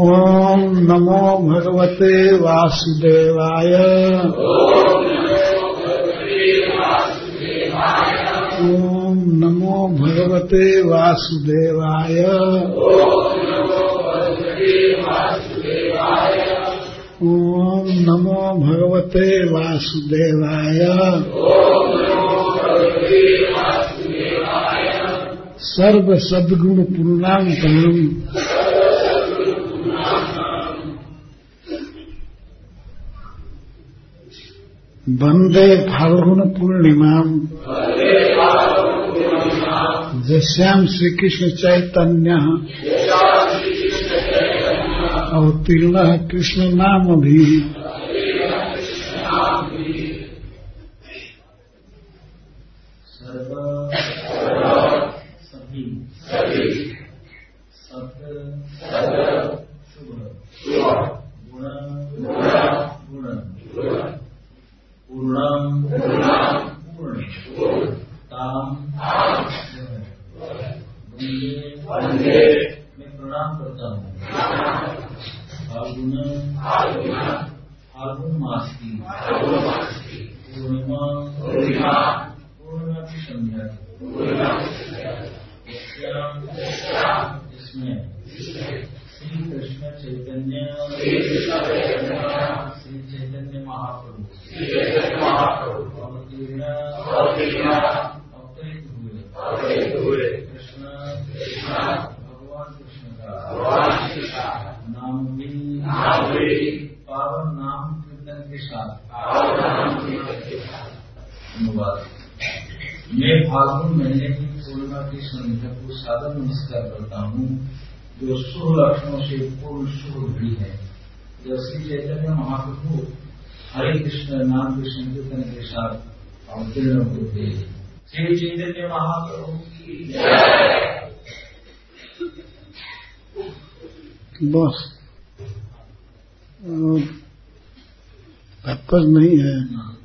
ओम नमो भगवते वासुदेवाय। ओम नमो भगवते वासुदेवाय। ओम नमो भगवते वासुदेवाय। सर्व सद्गुण पूर्णांतम वंदे फाल्गुन पूर्णिमाम जस्याम श्री कृष्ण चैतन्य अवतीर्ण कृष्ण नाम भी। मैं प्रणाम करता हूँ फाल्गुन मास की पूर्णिमा पूर्णिमा की संध्या इसमें श्री कृष्ण चैतन्य महाप्रभु अवतरित हुए भगवान कृष्ण का नाम भी पावन नाम कीर्तन के साथ। धन्यवाद। मैं फाल्गुन महीने की पूर्णिमा की संध्या को सादर नमस्कार करता हूँ, जो शुभ लक्षणों से पूर्ण शुभ घड़ी है। जब श्री चैतन्य महाप्रभु हरे कृष्ण नाम के संकीर्तन के साथ अवतीर्ण होते। श्री चैतन्य महाप्रभु की बस तात्पर्य नहीं है।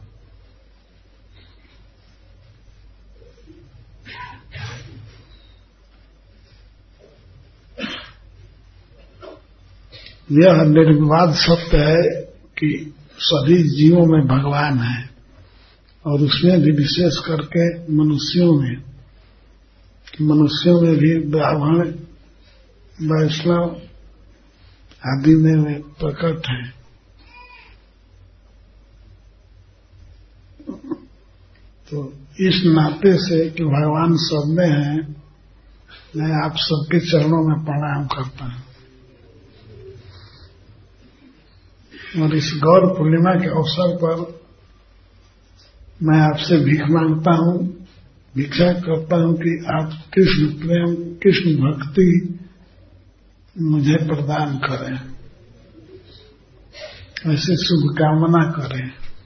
यह निर्विवाद सत्य है कि सभी जीवों में भगवान है, और उसमें भी विशेष करके मनुष्यों में भी ब्राह्मण वैष्णव आदि में वे प्रकट है। तो इस नाते से कि भगवान सब में है, मैं आप सबके चरणों में प्रणाम करता हूं। और इस गौर पूर्णिमा के अवसर पर मैं आपसे भीख मांगता हूं, भिक्षा करता हूं कि आप कृष्ण प्रेम, कृष्ण भक्ति मुझे प्रदान करें, ऐसी शुभकामना करें।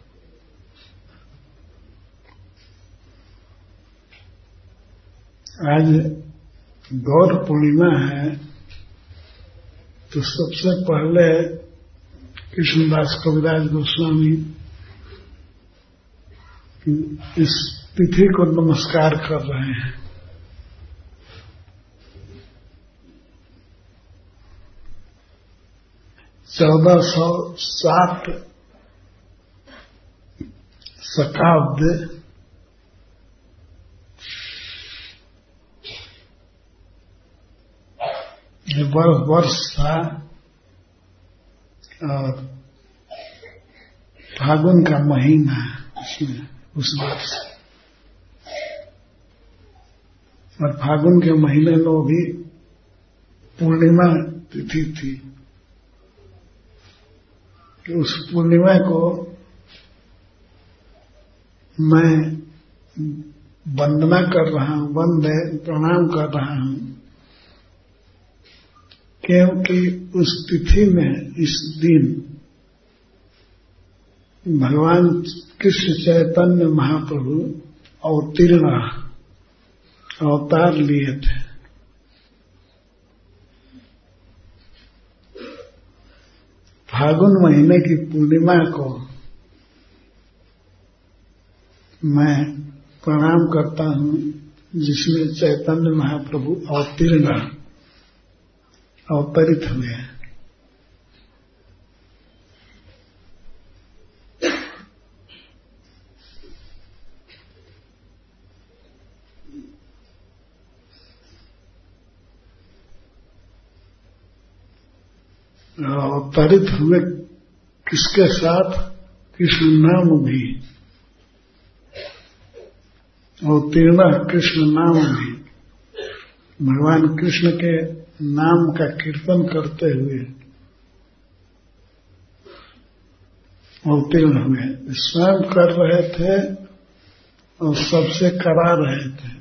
आज गौर पूर्णिमा है, तो सबसे पहले कृष्णदास कविराज गोस्वामी इस तिथि को नमस्कार कर रहे हैं। 1407 शकाब्द वर्ष था, और फागुन का महीना इसमें उस वर्ष, और फागुन के महीने में भी पूर्णिमा तिथि थी। कि उस पूर्णिमा को मैं वंदना कर रहा हूं, वंदे प्रणाम कर रहा हूं, क्योंकि उस तिथि में इस दिन भगवान कृष्ण चैतन्य महाप्रभु अवतार लिए थे। फागुन महीने की पूर्णिमा को मैं प्रणाम करता हूं, जिसमें चैतन्य महाप्रभु अवतरित हुए हैं। अवतरित हुए किसके साथ? कृष्ण नाम भी, अवतीर्ण कृष्ण नाम भी। भगवान कृष्ण के नाम का कीर्तन करते हुए अवतीर्ण हुए। स्वयं कर रहे थे और सबसे करा रहे थे।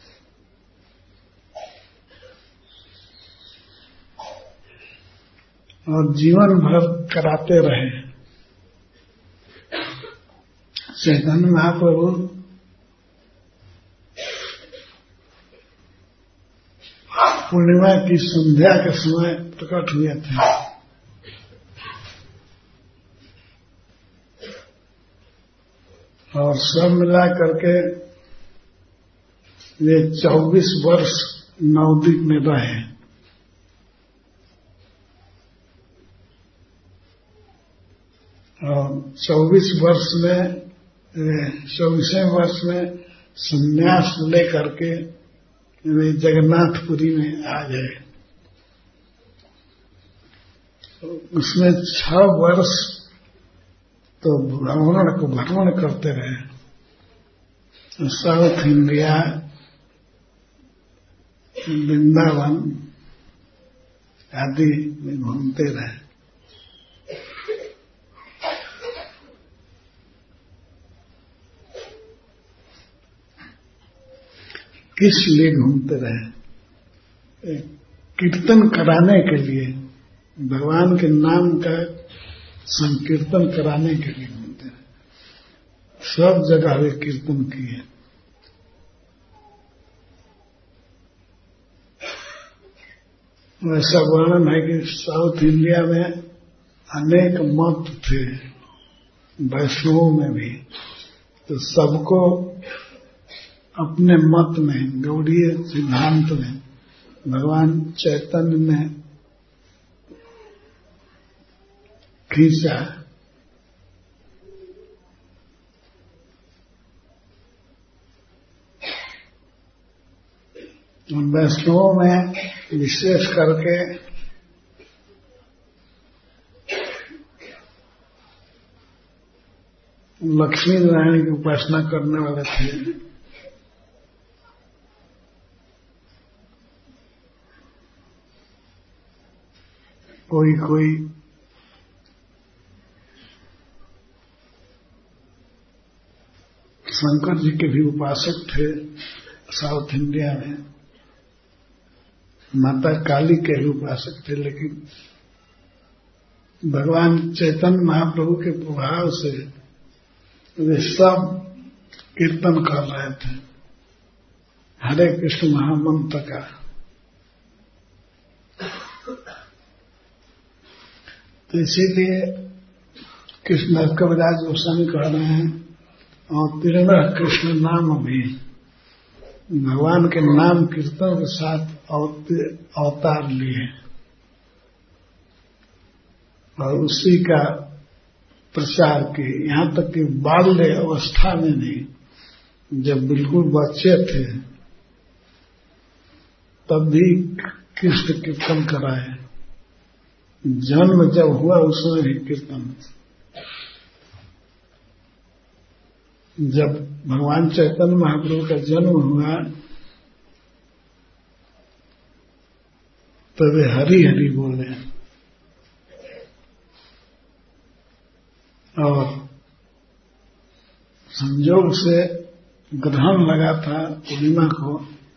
और जीवन भर कराते रहे। चैतन्य महाप्रभु पूर्णिमा की संध्या के समय प्रकट हुए थे। और सब मिला करके वे 24 वर्ष नवद्वीप में रहे। और 24 वर्ष में 24वें वर्ष में संन्यास लेकर के वे जगन्नाथपुरी में आ गए। उसमें 6 वर्ष तो भ्रमण करते रहे। साउथ इंडिया, वृंदावन आदि में घूमते रहे। किस लिए घूमते रहे? कीर्तन कराने के लिए, भगवान के नाम का संकीर्तन कराने के लिए घूमते रहे। सब जगह वे कीर्तन किए। ऐसा वर्णन है कि साउथ इंडिया में अनेक मत थे, वैष्णवों में भी। तो सबको अपने मत में, गौड़ीय सिद्धांत में भगवान चैतन्य ने खींचा। वैष्णवों में विशेष करके लक्ष्मी नारायण की उपासना करने वाले थे। कोई शंकर जी के भी उपासक थे साउथ इंडिया में। माता काली के भी उपासक थे। लेकिन भगवान चैतन्य महाप्रभु के प्रभाव से वे सब कीर्तन कर रहे थे, हरे कृष्ण महामंत्र का। तो इसीलिए कृष्ण कविराज गोस्वामी कह रहे हैं, और तीर्ण कृष्ण नाम भी, भगवान के नाम कीर्तन के साथ अवतार लिए और उसी का प्रचार किए। यहां तक कि बाल्य अवस्था में नहीं, जब बिल्कुल बच्चे थे तब भी कृष्ण कीर्तन कराए। जन्म जब हुआ उसमें भी कीर्तन। जब भगवान चैतन्य महाप्रभु का जन्म हुआ तो वे हरि हरि बोले। और संजोग से ग्रहण लगा था पूर्णिमा को,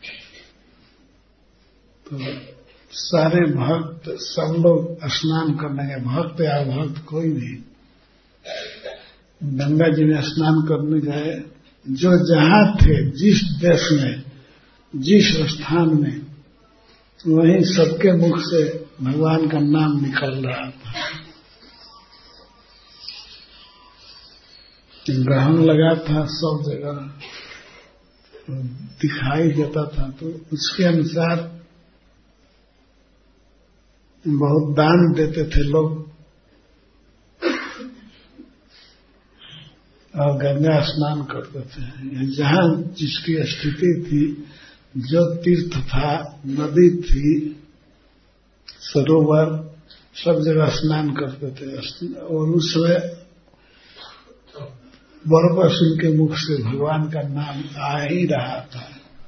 तो सारे भक्त सब लोग स्नान करने गए। भक्त या भक्त कोई नहीं, गंगा जी में स्नान करने गए। जो जहां थे, जिस देश में, जिस स्थान में, वहीं सबके मुख से भगवान का नाम निकल रहा था। ग्रहण लगा था, सब जगह दिखाई देता था। तो उसके अनुसार बहुत दान देते थे लोग और गंगा स्नान करते थे। जहां जिसकी स्थिति थी, जो तीर्थ था, नदी थी, सरोवर, सब जगह स्नान करते थे। और उस समय बरबस उनके मुख से भगवान का नाम आ ही रहा था।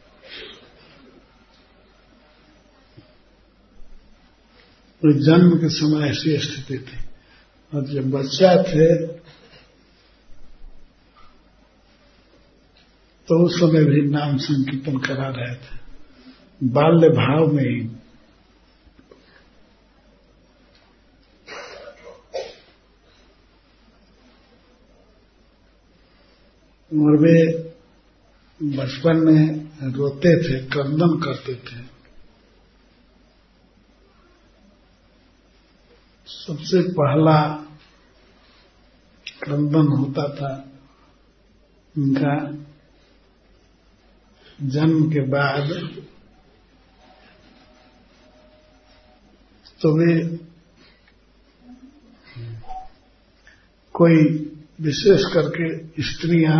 तो जन्म के समय ऐसी स्थिति थी। और जब बच्चा थे तो उस समय भी नाम संकीर्तन करा रहे थे, बाल्य भाव में ही। और वे बचपन में रोते थे, क्रंदन करते थे। सबसे पहला क्रंदन होता था उनका जन्म के बाद। तो वे कोई विशेष करके स्त्रियां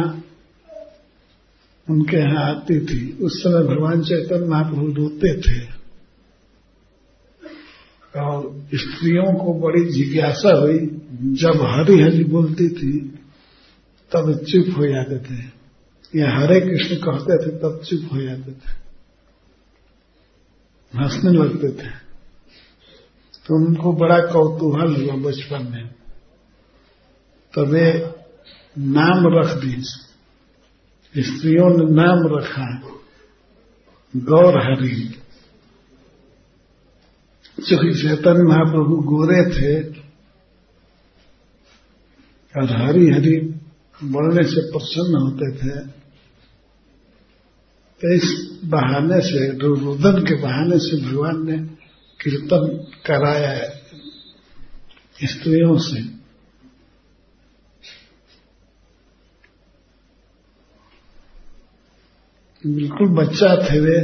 उनके यहाँ आती थी। उस समय भगवान चैतन्य महाप्रभु रोते थे और स्त्रियों को बड़ी जिज्ञासा हुई। जब हरि हरि बोलती थी तब चुप हो जाते थे, या हरे कृष्ण कहते थे तब चुप हो जाते थे, हंसने लगते थे। तो उनको बड़ा कौतूहल हुआ बचपन में। तब वे नाम रख दी, स्त्रियों ने नाम रखा गौर हरि। चूंकि चैतन्य महाप्रभु गोरे थे और हरि हरि बोलने से प्रसन्न होते थे, तो इस बहाने से, रुदन के बहाने से भगवान ने कीर्तन कराया स्त्रियों से। बिल्कुल बच्चा थे वे।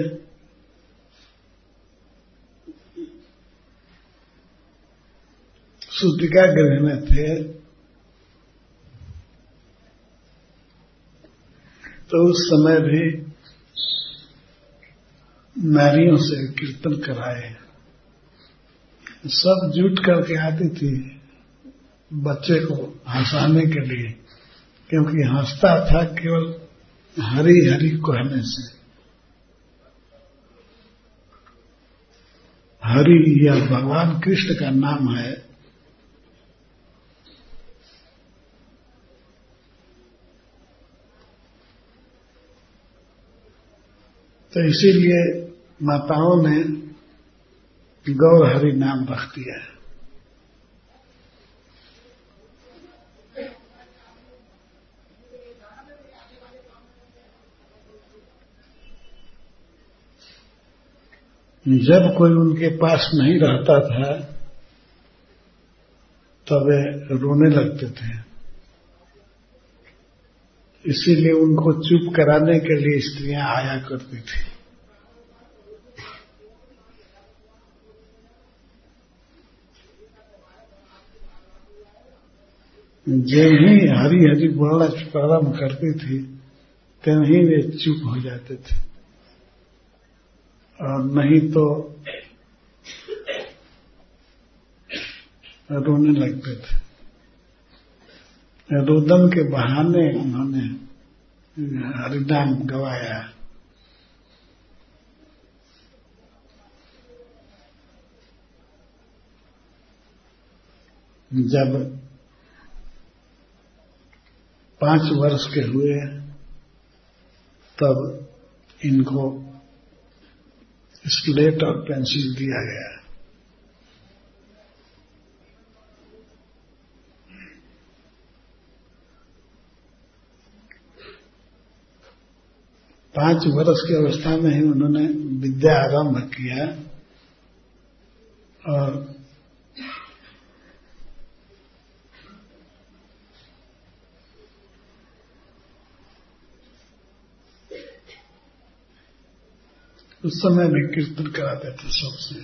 सूतिका गृह में थे। तो उस समय भी नारियों से कीर्तन कराए। सब जुट करके आती थी बच्चे को हंसाने के लिए, क्योंकि हंसता था केवल हरि हरि कहने से। हरि यह भगवान कृष्ण का नाम है। तो इसीलिए माताओं ने गौर हरि नाम रख दिया है। जब कोई उनके पास नहीं रहता था तब वे रोने लगते थे। इसीलिए उनको चुप कराने के लिए स्त्रियां आया करती थी। जब ही हरि हरि बोलना प्रारंभ करती थी तब ही वे चुप हो जाते थे, और नहीं तो रोने लगते थे। रुदन के बहाने उन्होंने हरिनाम गवाया। जब 5 वर्ष के हुए तब इनको स्लेट और पेंसिल दिया गया। पांच वर्ष की अवस्था में ही उन्होंने विद्या आरंभ किया और उस समय भी कीर्तन कराते थे सबसे।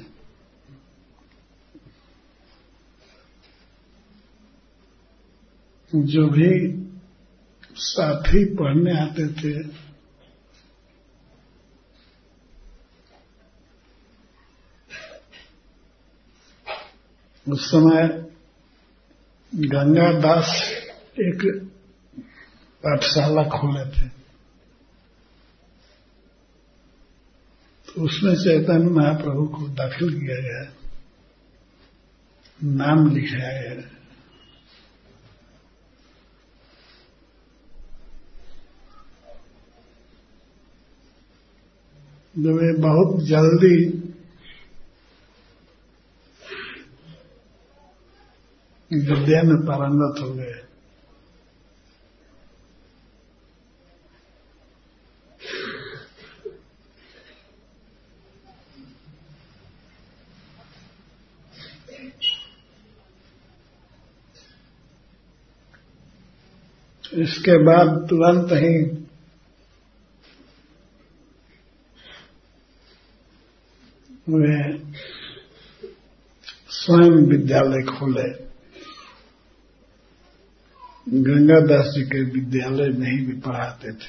जो भी साथी पढ़ने आते थे उस समय गंगादास एक पाठशाला खोले थे, तो उसमें चैतन्य महाप्रभु को दाखिल किया गया, नाम लिखाया गया। जो वे बहुत जल्दी विद्या में पारंगत हो गए। इसके बाद तुरंत ही वे स्वयं विद्यालय खोले। गंगादास जी के विद्यालय में ही भी पढ़ाते थे।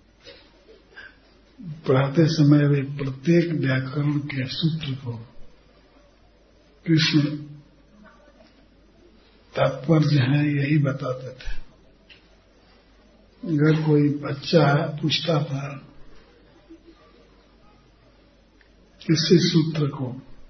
पढ़ाते समय वे प्रत्येक व्याकरण के सूत्र को कृष्ण तात्पर्य है यही बताते थे। अगर कोई बच्चा पूछता था किसी सूत्र को,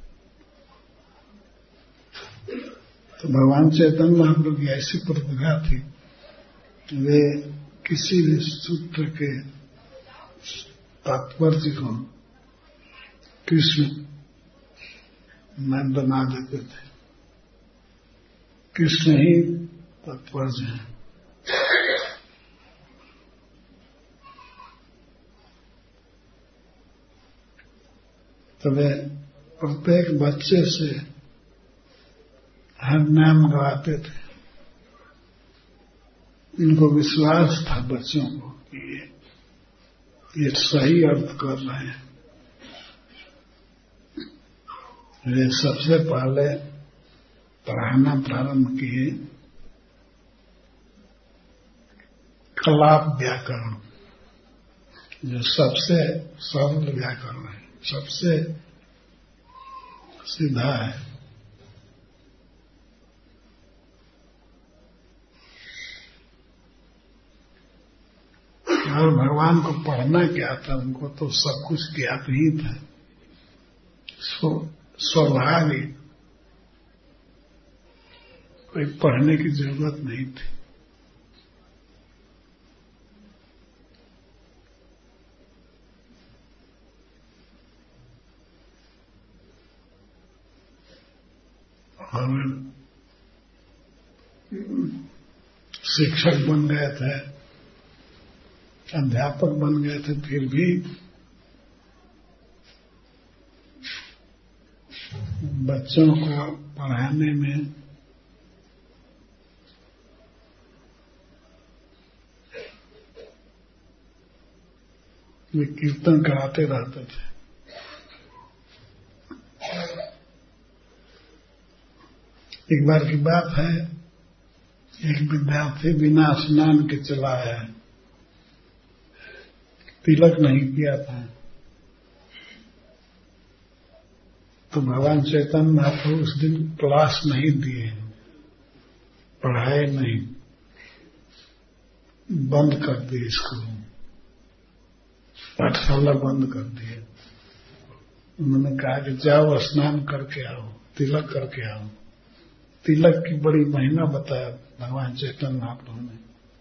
तो भगवान चैतन्य महाप्रभु की ऐसी प्रतिभा थी, वे किसी भी सूत्र के तात्पर्य को कृष्ण में बना देते थे। कृष्ण ही तात्पर्य है। तो वे प्रत्येक बच्चे से हर नाम गवाते थे। इनको विश्वास था बच्चों को कि ये सही अर्थ कर रहे हैं। वे सबसे पहले पढ़ाना प्रारंभ किए कलाप व्याकरण, जो सबसे सरल व्याकरण है, सबसे सीधा है। और भगवान को पढ़ना क्या था, उनको तो सब कुछ ज्ञात ही था, स्वाभाविक, कोई पढ़ने की जरूरत नहीं थी। और शिक्षक बन गए थे, अध्यापक बन गए थे, फिर भी बच्चों को पढ़ाने में वे कीर्तन कराते रहते थे। एक बार की बात है, एक विद्यार्थी बिना स्नान के चला आया, तिलक नहीं किया था। तो भगवान चैतन्य महाप्रभु उस दिन क्लास नहीं दिए, पढ़ाए नहीं, बंद कर दिए, स्कूल पाठशाला बंद कर दिए। उन्होंने कहा कि जाओ स्नान करके आओ, तिलक करके आओ। तिलक की बड़ी महिमा बताया भगवान चैतन्य महाप्रभु ने।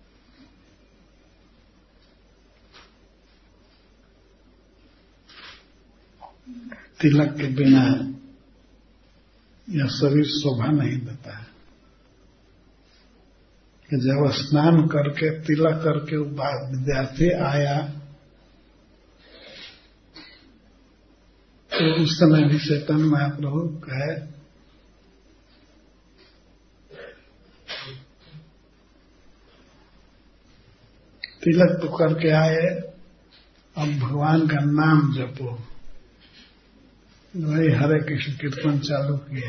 तिलक के बिना यह शरीर शोभा नहीं देता है। कि जब स्नान करके तिलक करके विद्यार्थी आया, तो उस समय भी चैतन्य महाप्रभु कहे तिलक तो करके आए, अब भगवान का नाम जपो। वही हरे कृष्ण कीर्तन चालू किए।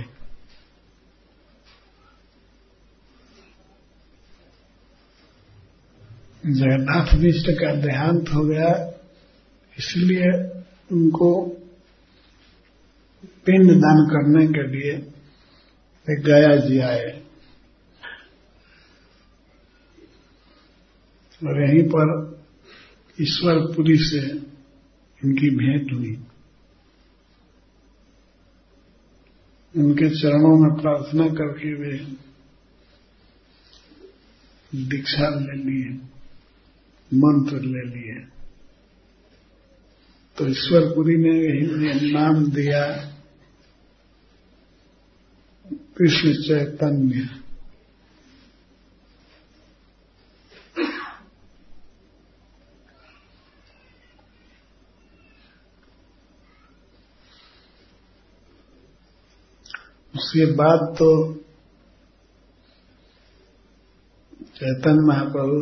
जगन्नाथ मिश्र का देहांत हो गया, इसलिए उनको पिंड दान करने के लिए गया जी आए और यहीं पर ईश्वरपुरी से इनकी भेंट हुई। उनके चरणों में प्रार्थना करके वे दीक्षा ले लिए, मंत्र ले लिए। तो ईश्वरपुरी ने यही नाम दिया कृष्ण चैतन्य। उसके बाद तो चैतन्य महाप्रभु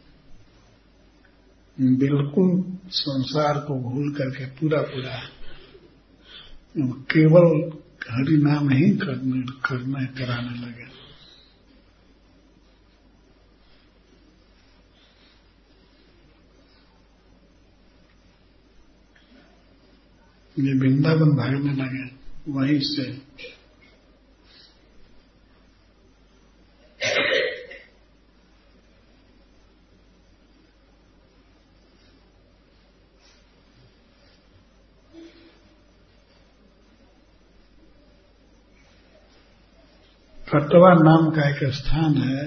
बिल्कुल संसार को भूल करके पूरा केवल हरि नाम ही कराने लगे। ये वृंदावन भागने लगे वहीं से। कटवा नाम का एक स्थान है,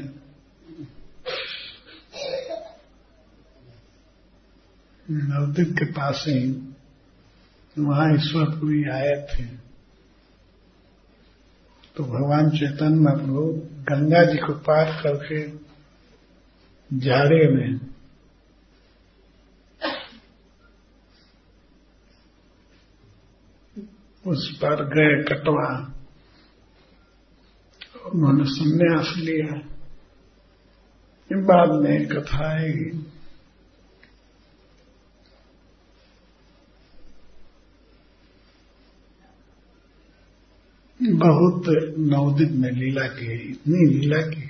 नवद्वीप के पास ही, वहां ईश्वरपुरी आए थे। तो भगवान चैतन्य महाप्रभु गंगा जी को पार करके जाड़े में उस पर गए कटवा। उन्होंने संन्यास लिया। बाद में कथा आएगी। बहुत नवद्वीप में लीला की, इतनी लीला की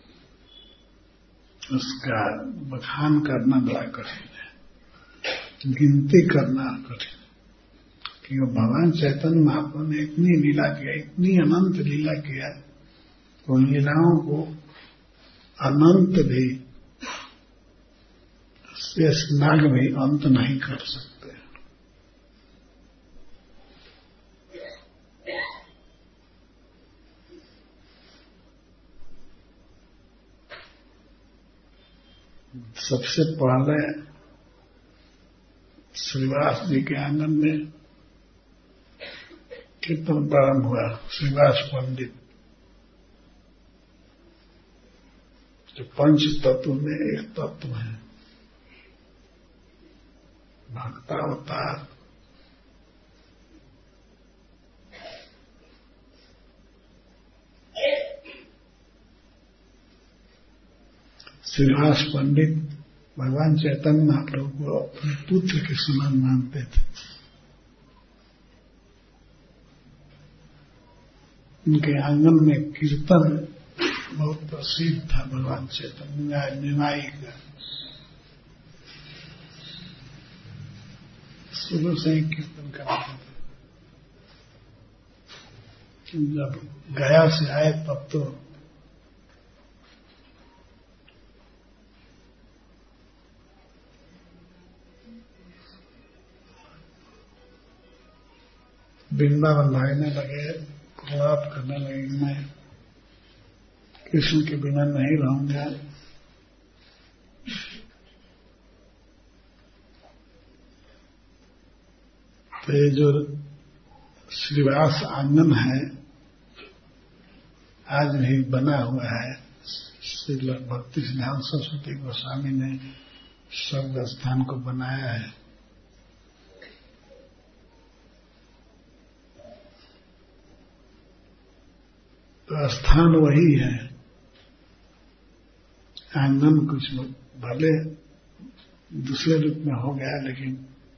उसका बखान करना बड़ा कठिन है, गिनती करना कठिन। क्योंकि भगवान चैतन्य महाप्रभु ने इतनी लीला किया, इतनी अनंत लीला किया, उन लीलाओं को अनंत भी, शेष नाग भी अंत नहीं कर सकते। सबसे पहले श्रीवास जी के आंगन में कीर्तन प्रारंभ हुआ। श्रीवास पंडित जो पंच तत्व में एक तत्व है, भक्तावतार। श्रीवास पंडित भगवान चैतन्य महाप्रभु को अपने पुत्र के समान मानते थे। उनके आंगन में कीर्तन बहुत प्रसिद्ध था। भगवान चैतन्य निमाई का शुरू से ही कीर्तन करते थे। जब गया से आए तब तो वृंदावन भागने लगे, प्रलाप करने लगे, मैं कृष्ण के बिना नहीं रहूंगा। तो ये जो श्रीवास आंगन है आज भी बना हुआ है। श्री भक्ति सिद्धांत सरस्वती गोस्वामी ने शब्द स्थान को बनाया है। तो स्थान वही है, आंगन कुछ भले दूसरे रूप में हो गया, लेकिन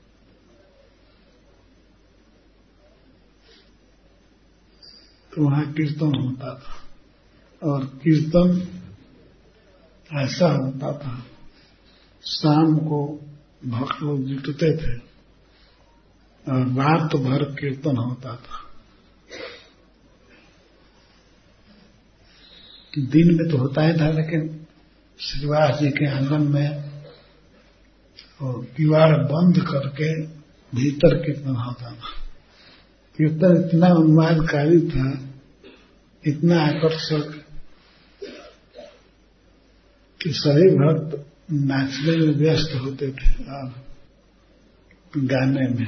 तो वहां कीर्तन होता था। और कीर्तन ऐसा होता था, शाम को भक्त लोग जुटते थे और रात भर कीर्तन होता था। दिन में तो होता ही था, लेकिन श्रीवास जी के आंगन में किवाड़ बंद करके भीतर कीर्तन होता था। कीर्तन इतना उन्मादकारी था, इतना आकर्षक कि सभी भक्त नाचने में व्यस्त होते थे और गाने में।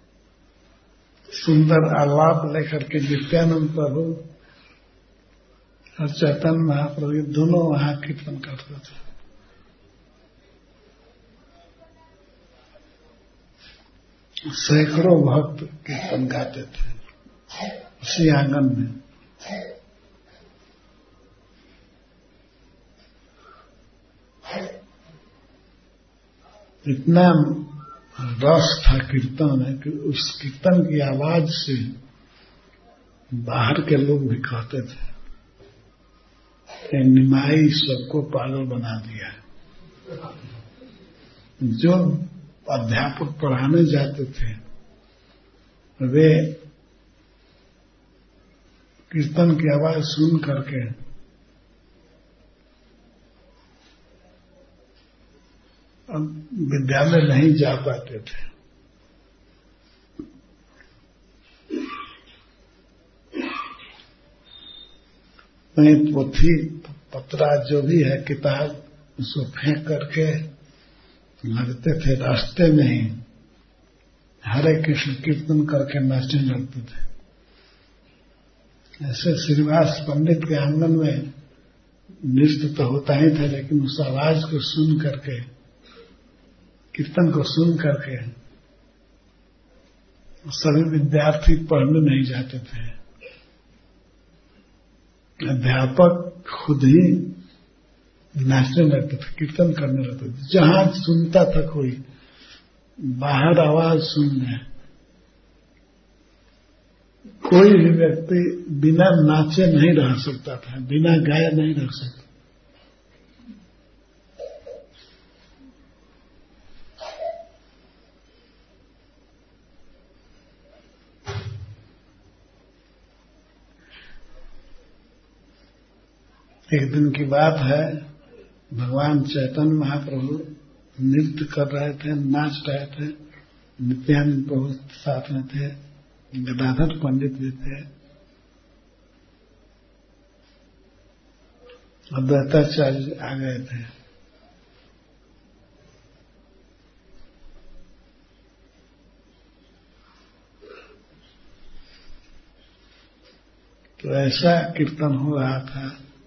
सुंदर आलाप लेकर के नित्यानंद प्रभु और चैतन्य महाप्रभु ये दोनों वहां कीर्तन करते थे। सैकड़ों भक्त कीर्तन गाते थे उसी आंगन में। इतना रस था कीर्तन में कि उस कीर्तन की आवाज से बाहर के लोग भी कहते थे कि निमाई सबको पागल बना दिया। जो अध्यापक पढ़ाने जाते थे वे कीर्तन की आवाज सुन करके अब विद्यालय नहीं जा पाते थे। वहीं पोथी पत्रा जो भी है किताब उसको फेंक करके लगते थे रास्ते में ही हरे कृष्ण कीर्तन करके नाचने लगते थे। ऐसे श्रीवास पंडित के आंगन में नृत्य तो होता ही था, लेकिन उस आवाज को सुन करके, कीर्तन को सुन करके सभी विद्यार्थी पढ़ने नहीं जाते थे। अध्यापक खुद ही नाचने लगते थे, कीर्तन करने लगते थे। जहां सुनता था कोई बाहर आवाज सुन ले, कोई भी व्यक्ति बिना नाचे नहीं रह सकता था, बिना गाए नहीं रह सकता। एक दिन की बात है, भगवान चैतन्य महाप्रभु नृत्य कर रहे थे, नाच रहे थे। नित्यानंद प्रभु साथ में थे, गदाधर पंडित भी थे, अद्वैताचार्य आ गए थे। तो ऐसा कीर्तन हो रहा था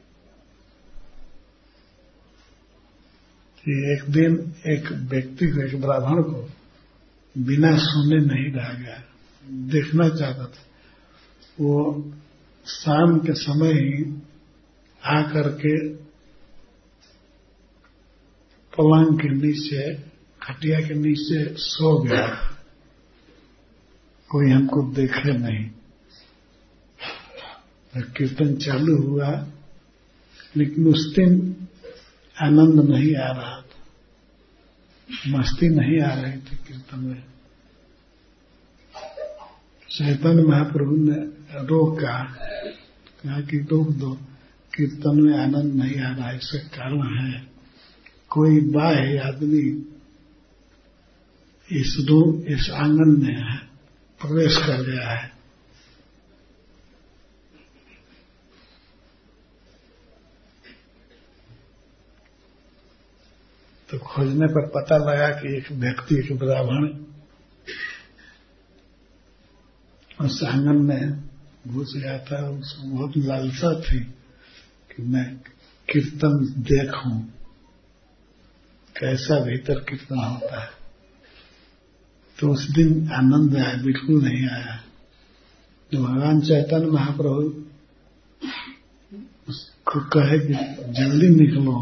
कि एक दिन एक व्यक्ति को, एक ब्राह्मण को बिना सुने नहीं रह गया, देखना चाहता था। वो शाम के समय ही आकर के पलंग के नीचे, खटिया के नीचे सो गया, कोई हमको देखे नहीं। कीर्तन चालू हुआ, लेकिन उस दिन आनंद नहीं आ रहा था, मस्ती नहीं आ रही थी कीर्तन में। चैतन्य महाप्रभु ने रोका, कहा कि रोक दो, कीर्तन में आनंद नहीं आ रहा है। इसका कारण है कोई बाह्य आदमी इस आंगन में प्रवेश कर गया है। तो खोजने पर पता लगा कि एक व्यक्ति, एक ब्राह्मण उस आंगन में घुस गया था। उसको बहुत लालसा थी कि मैं कीर्तन देखूं, कैसा भीतर कीर्तन होता है। तो उस दिन आनंद आया, बिल्कुल नहीं आया। तो भगवान चैतन्य महाप्रभु उसको कहे कि जल्दी निकलो।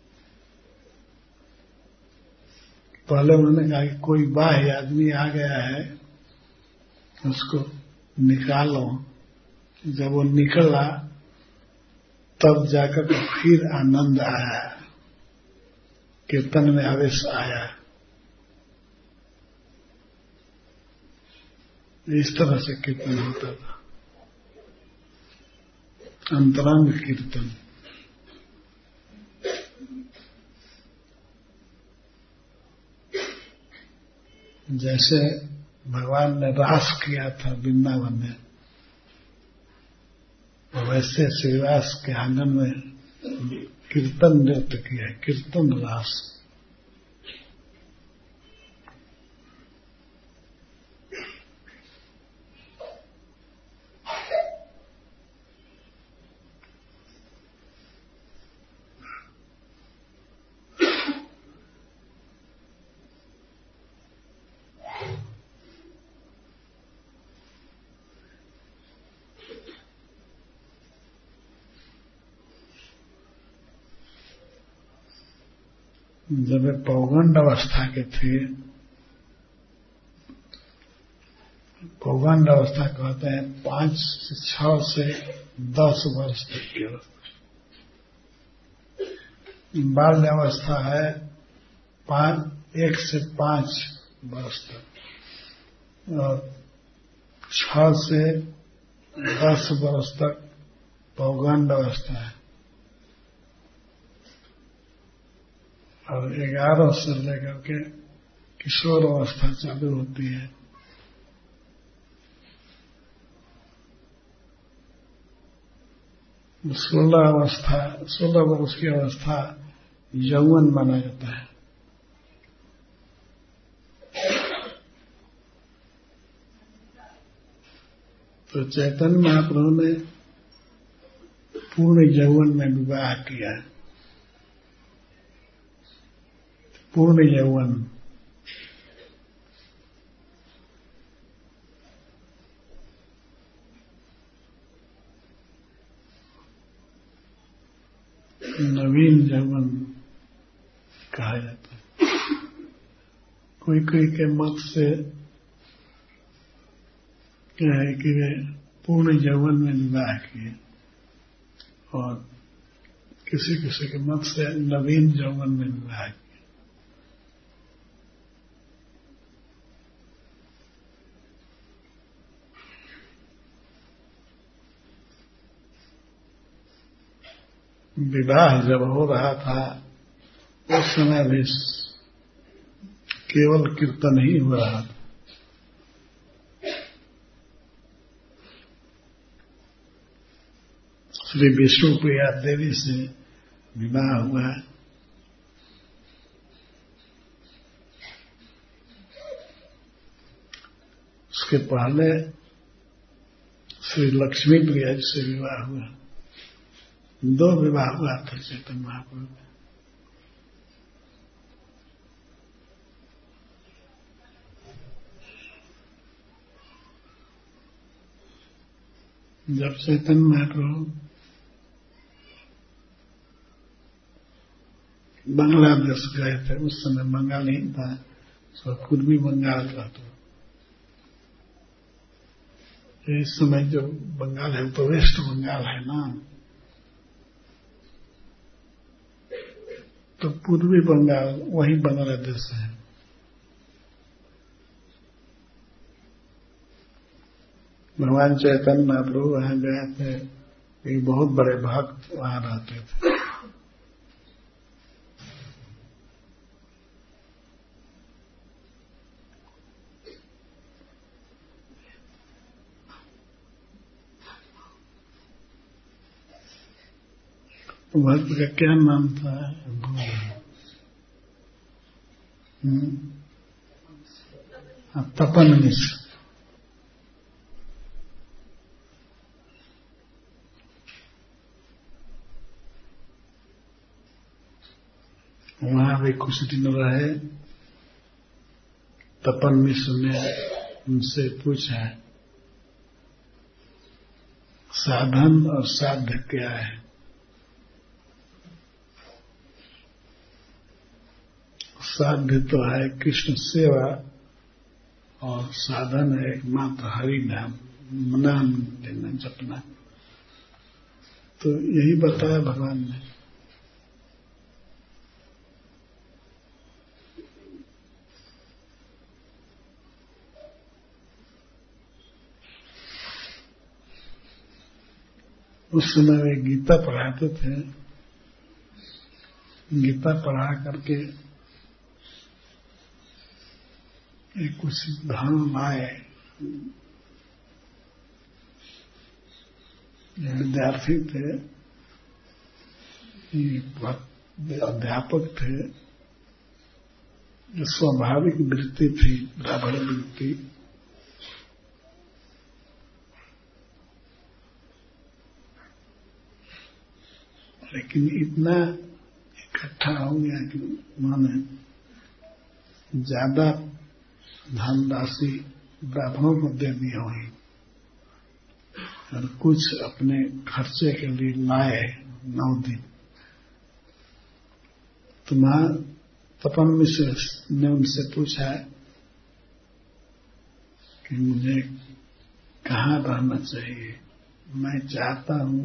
पहले उन्होंने कहा कि कोई बाह्य आदमी आ गया है, उसको निकालो। जब वो निकला तब जाकर के फिर आनंद आया, कीर्तन में आवेश आया। इस तरह से कीर्तन होता था, अंतरंग कीर्तन। जैसे भगवान ने रास किया था वृंदावन में, वैसे श्रीवास के आंगन में कीर्तन नृत्य किया, कीर्तन रास। जब वे पौगंड अवस्था के थे, पौगंड अवस्था कहते हैं 5 से 6 से 10 वर्ष तक की अवस्था। बाल्य अवस्था है 1 से 5 वर्ष तक, और 6 से 10 वर्ष तक पौगंड अवस्था है, और 11 से लेकर के किशोर अवस्था चालू होती है। सोलह वर्ष की अवस्था यौवन माना जाता है। तो चैतन्य महाप्रभु ने पूर्ण यौवन में विवाह किया है। पूर्ण यौवन, नवीन यौवन कहा जाता है। कोई के मत से क्या है कि वे पूर्ण यौवन में विवाह किए, और किसी के मत से नवीन यौवन में विवाह किए। विवाह जब हो रहा था उस समय भी केवल कीर्तन ही हो रहा था। श्री विष्णुप्रिया देवी से विवाह हुआ। उसके पहले श्री लक्ष्मी प्रिया जी से विवाह हुआ। 2 विवाह हुआ था चैतन्य महाप्रभु में। जब चैतन्य महाप्रभु बांग्लादेश गए थे, उस समय बंगाल नहीं था, सब पूर्वी बंगाल था। तो इस समय जो बंगाल है तो वेस्ट बंगाल है ना, तो पूर्वी बंगाल वही बांग्लादेश है। भगवान चैतन्य महाप्रभु वहां गए थे, एक बहुत बड़े भक्त वहां रहते थे। तो भक्त का क्या नाम था? तपन मिश्र। वहां भी कुछ दिन रहे। तपन मिश्र ने उनसे पूछा, साधन और साध्य क्या है? साध्य तो है कृष्ण सेवा, और साधन है एकमात्र हरि नाम लेना, जपना। तो यही बताया भगवान ने। उस समय वे गीता पढ़ाते थे। गीता पढ़ा करके कुछ धन आए, विद्यार्थी थे, अध्यापक थे, जो स्वाभाविक वृत्ति थी ब्राह्मण वृत्ति, लेकिन इतना इकट्ठा हो गया कि उन्होंने ज्यादा धनराशि ब्राह्मणों को दे दिया वहीं, और कुछ अपने खर्चे के लिए लाए 9 दिन। तो मां तपन मिश्र ने उनसे पूछा कि मुझे कहाँ रहना चाहिए, मैं चाहता हूं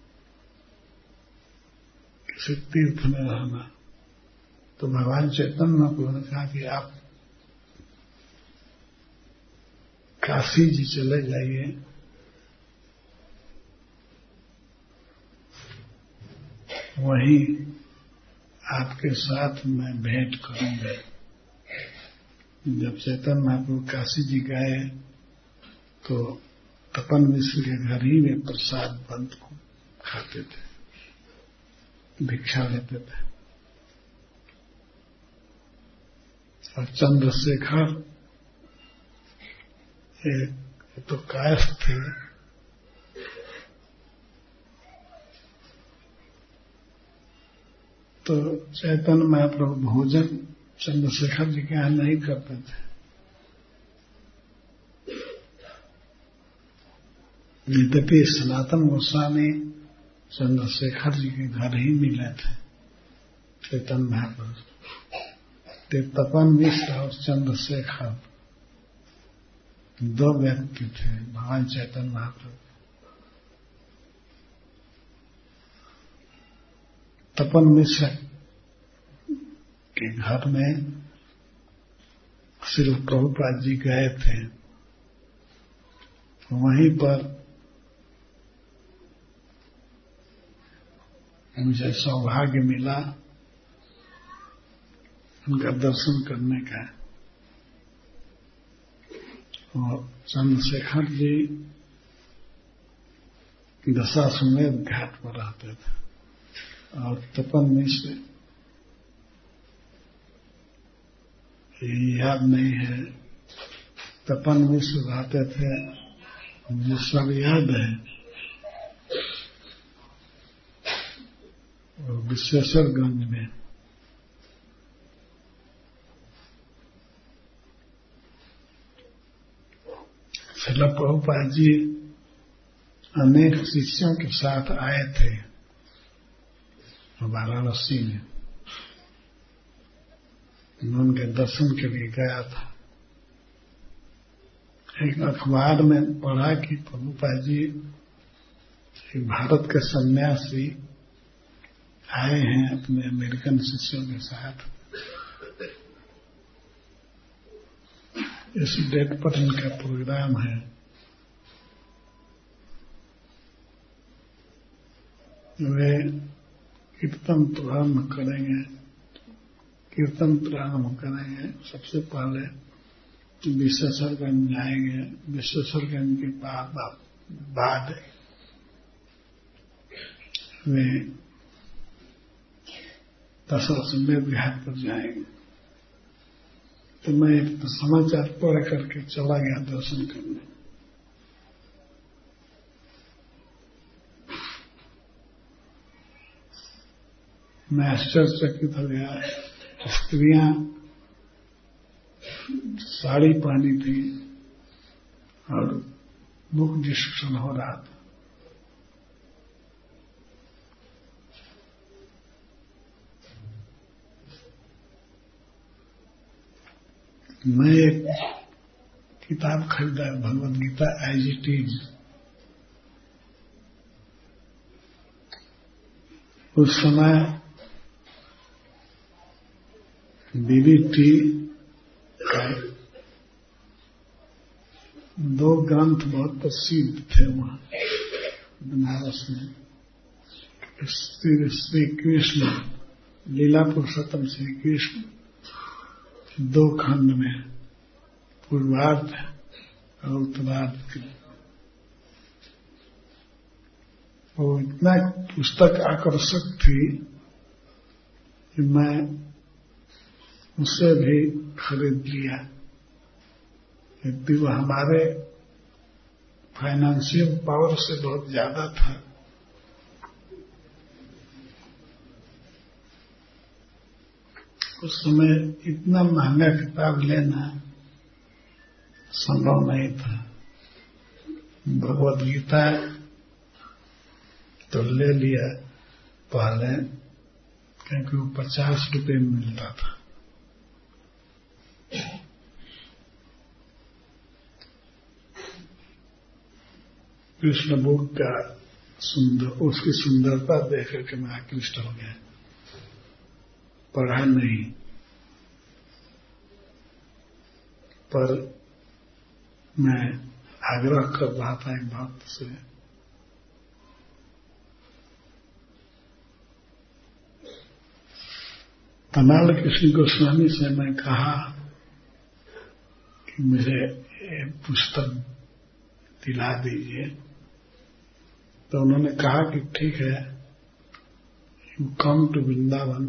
किसी तीर्थ में रहना। तो भगवान चैतन्य महाप्रभु ने कहा कि आप काशी जी चले जाइए, वहीं आपके साथ मैं भेंट करूंगा। जब चैतन्य महाप्रभु काशी जी गए तो तपन मिश्र के घर ही में प्रसाद बंद को खाते थे, भिक्षा लेते थे। और चंद्रशेखर तो कायस्थ थे, तो चैतन्य महाप्रभु भोजन चंद्रशेखर जी के यहाँ नहीं करते थे। यद्यपि सनातन गोस्वामी चंद्रशेखर जी के घर ही मिले थे चैतन्य महाप्रभु। तपन मिश्र और चंद्रशेखर 2 व्यक्ति थे भगवान चैतन्य महाप्रभु। तपन मिश्र के घर में श्री प्रभुपाद जी गए थे, वहीं पर मुझे सौभाग्य मिला उनका दर्शन करने का। और चंद्रशेखर जी दशाश्वमेध घाट पर रहते थे, और तपन मिश्र याद नहीं है, तपन मिश्र रहते थे, मुझे सब याद है। और विश्वेश्वरगंज में श्रील प्रभुपाद जी अनेक शिष्यों के साथ आए थे वाराणसी में। मैं उनके दर्शन के लिए गया था। एक अखबार में पढ़ा कि प्रभुपाद जी भारत के सन्यासी आए हैं अपने अमेरिकन शिष्यों के साथ। इस डेट पर इनका प्रोग्राम है। वे कीर्तन प्रारंभ करेंगे। सबसे पहले विश्वेश्वरगंज जाएंगे। विश्वेश्वरगंज के बाद वे दशाश्वमेध घाट पर जाएंगे। तो मैं एक समाचार पढ़ करके चला गया दर्शन करने। मैं आश्चर्यचकित हो गया। स्त्रियां साड़ी पहनी थी और बुक डिस्कशन हो रहा था। मैं एक किताब खरीदा, भगवद गीता एजिटीज। उस समय बीबीटी का 2 ग्रंथ बहुत प्रसिद्ध थे वहां बनारस में। श्री कृष्ण लीला पुरुषोत्तम श्री कृष्ण 2 खंड में, पूर्वार्ध और उत्तरार्ध के वो इतना पुस्तक आकर्षक थी कि मैं उसे भी खरीद लिया, यदि वो हमारे फाइनेंशियल पावर से बहुत ज्यादा था। उस समय इतना महंगा किताब लेना संभव नहीं था। भगवद गीता तो ले लिया पहले, क्योंकि वो 50 रुपए में मिलता था। कृष्ण बुक का उसकी सुंदरता देख करके मैं आकृष्ट हो गया, पढ़ा नहीं, पर मैं आग्रह कर रहा था एक भक्त से, तमाल कृष्ण गोस्वामी से मैं कहा कि मुझे पुस्तक दिला दीजिए, तो उन्होंने कहा कि ठीक है, यू कम टू वृंदावन,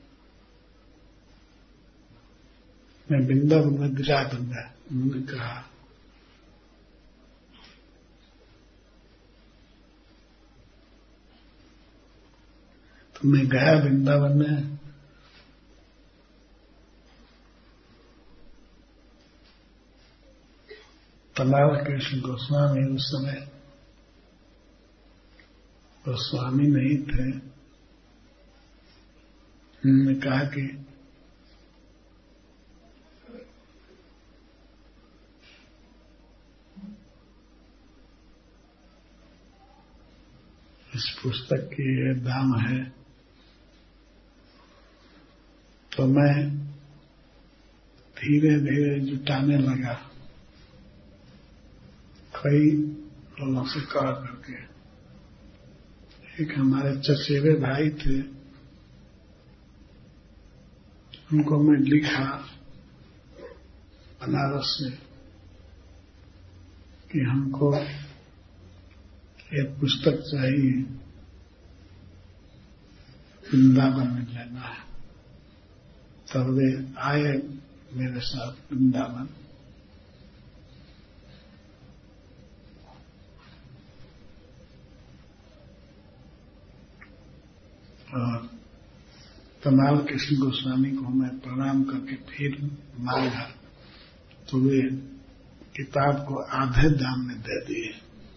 मैं वृंदावन में दिला दूंगा। उन्होंने कहा तो मैं गया वृंदावन में। तमाल कृष्ण गोस्वामी उस समय गोस्वामी नहीं थे। उन्होंने कहा कि इस पुस्तक की ये दाम है। तो मैं धीरे धीरे जुटाने लगा, कई लोगों से कहा करके। एक हमारे चचेरे भाई थे, उनको मैं लिखा बनारस से कि हमको एक पुस्तक चाहिए, वृंदावन में लेना है। तब वे आए मेरे साथ वृंदावन। और तमाल कृष्ण गोस्वामी को मैं प्रणाम करके फिर मांगा, तो वे किताब को आधे दाम में दे दिए।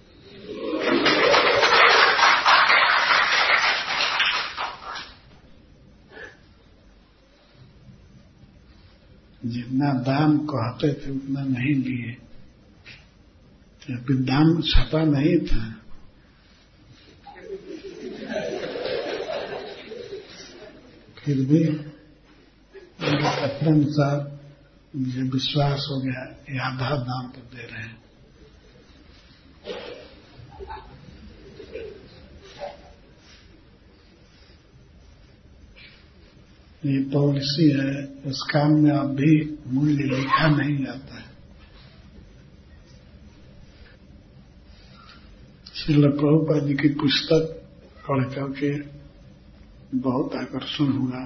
जितना दाम कहते थे उतना नहीं लिए, फिर दाम छपा नहीं था। फिर भी उनके कथनानुसार मुझे विश्वास हो गया, ये आधा दाम पर दे रहे हैं। ये पॉलिसी है, इस काम में अब भी मूल्य लिखा नहीं जाता है। श्रील प्रभुपाद जी की पुस्तक पढ़ करके बहुत आकर्षण हुआ।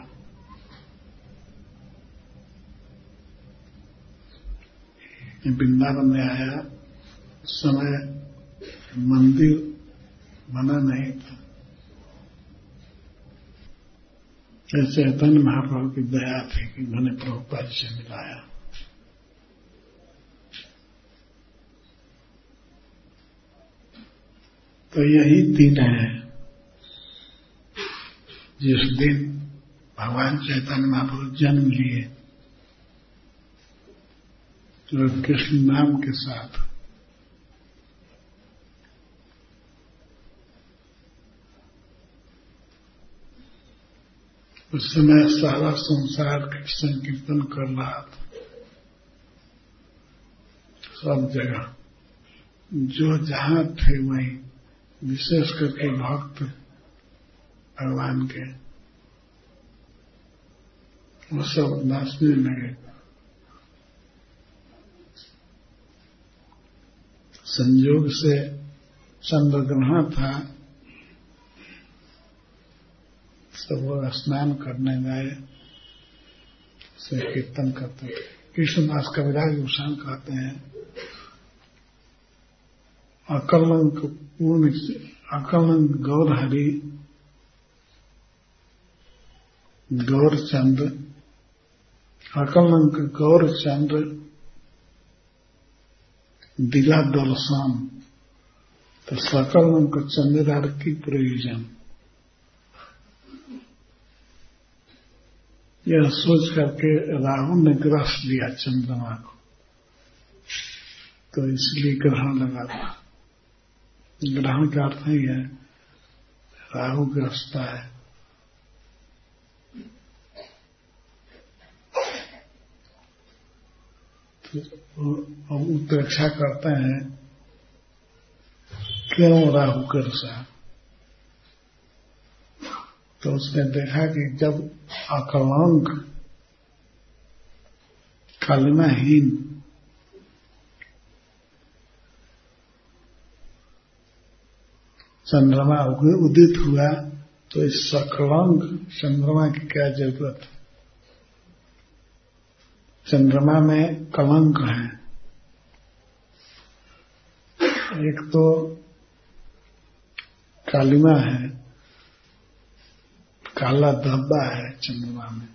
वृंदावन में आया, उस समय मंदिर बना नहीं था। चैतन्य महाप्रभु की दया थी कि उन्होंने प्रभुपाद से मिलाया। तो यही दिन है जिस दिन भगवान चैतन्य महाप्रभु जन्म लिए, तो कृष्ण नाम के साथ। उस समय सारा संसार संकीर्तन कर रहा था, सब जगह जो जहां थे वहीं, विशेष करके भक्त भगवान के, वो सब नाचने लगे। संयोग से चंद्र ग्रहण था, सब लोग स्नान करने गए, से कीर्तन करते थे। कृष्णदास कविराज गोस्वामी कहते हैं, अकलंक पूर्ण अकलंक गौर हरि गौर चंद्र, अकलंक गौर चंद्र दिला दर्शन, तो सकलंक चंद्रार की प्रयोजन। यह सोच करके राहु ने ग्रस लिया चंद्रमा को, तो इसलिए ग्रहण लगा था। ग्रहण का अर्थ ही है राहु ग्रसता है। तो उत्प्रेक्षा करते हैं क्यों राहु ग्रसा, तो उसने देखा कि जब अकलंक कलिमाहीन चंद्रमा उदित हुआ, तो इस सकलंक चंद्रमा की क्या जरूरत है। चंद्रमा में कलंक है, एक तो कालिमा है, काला धब्बा है चंद्रमा में,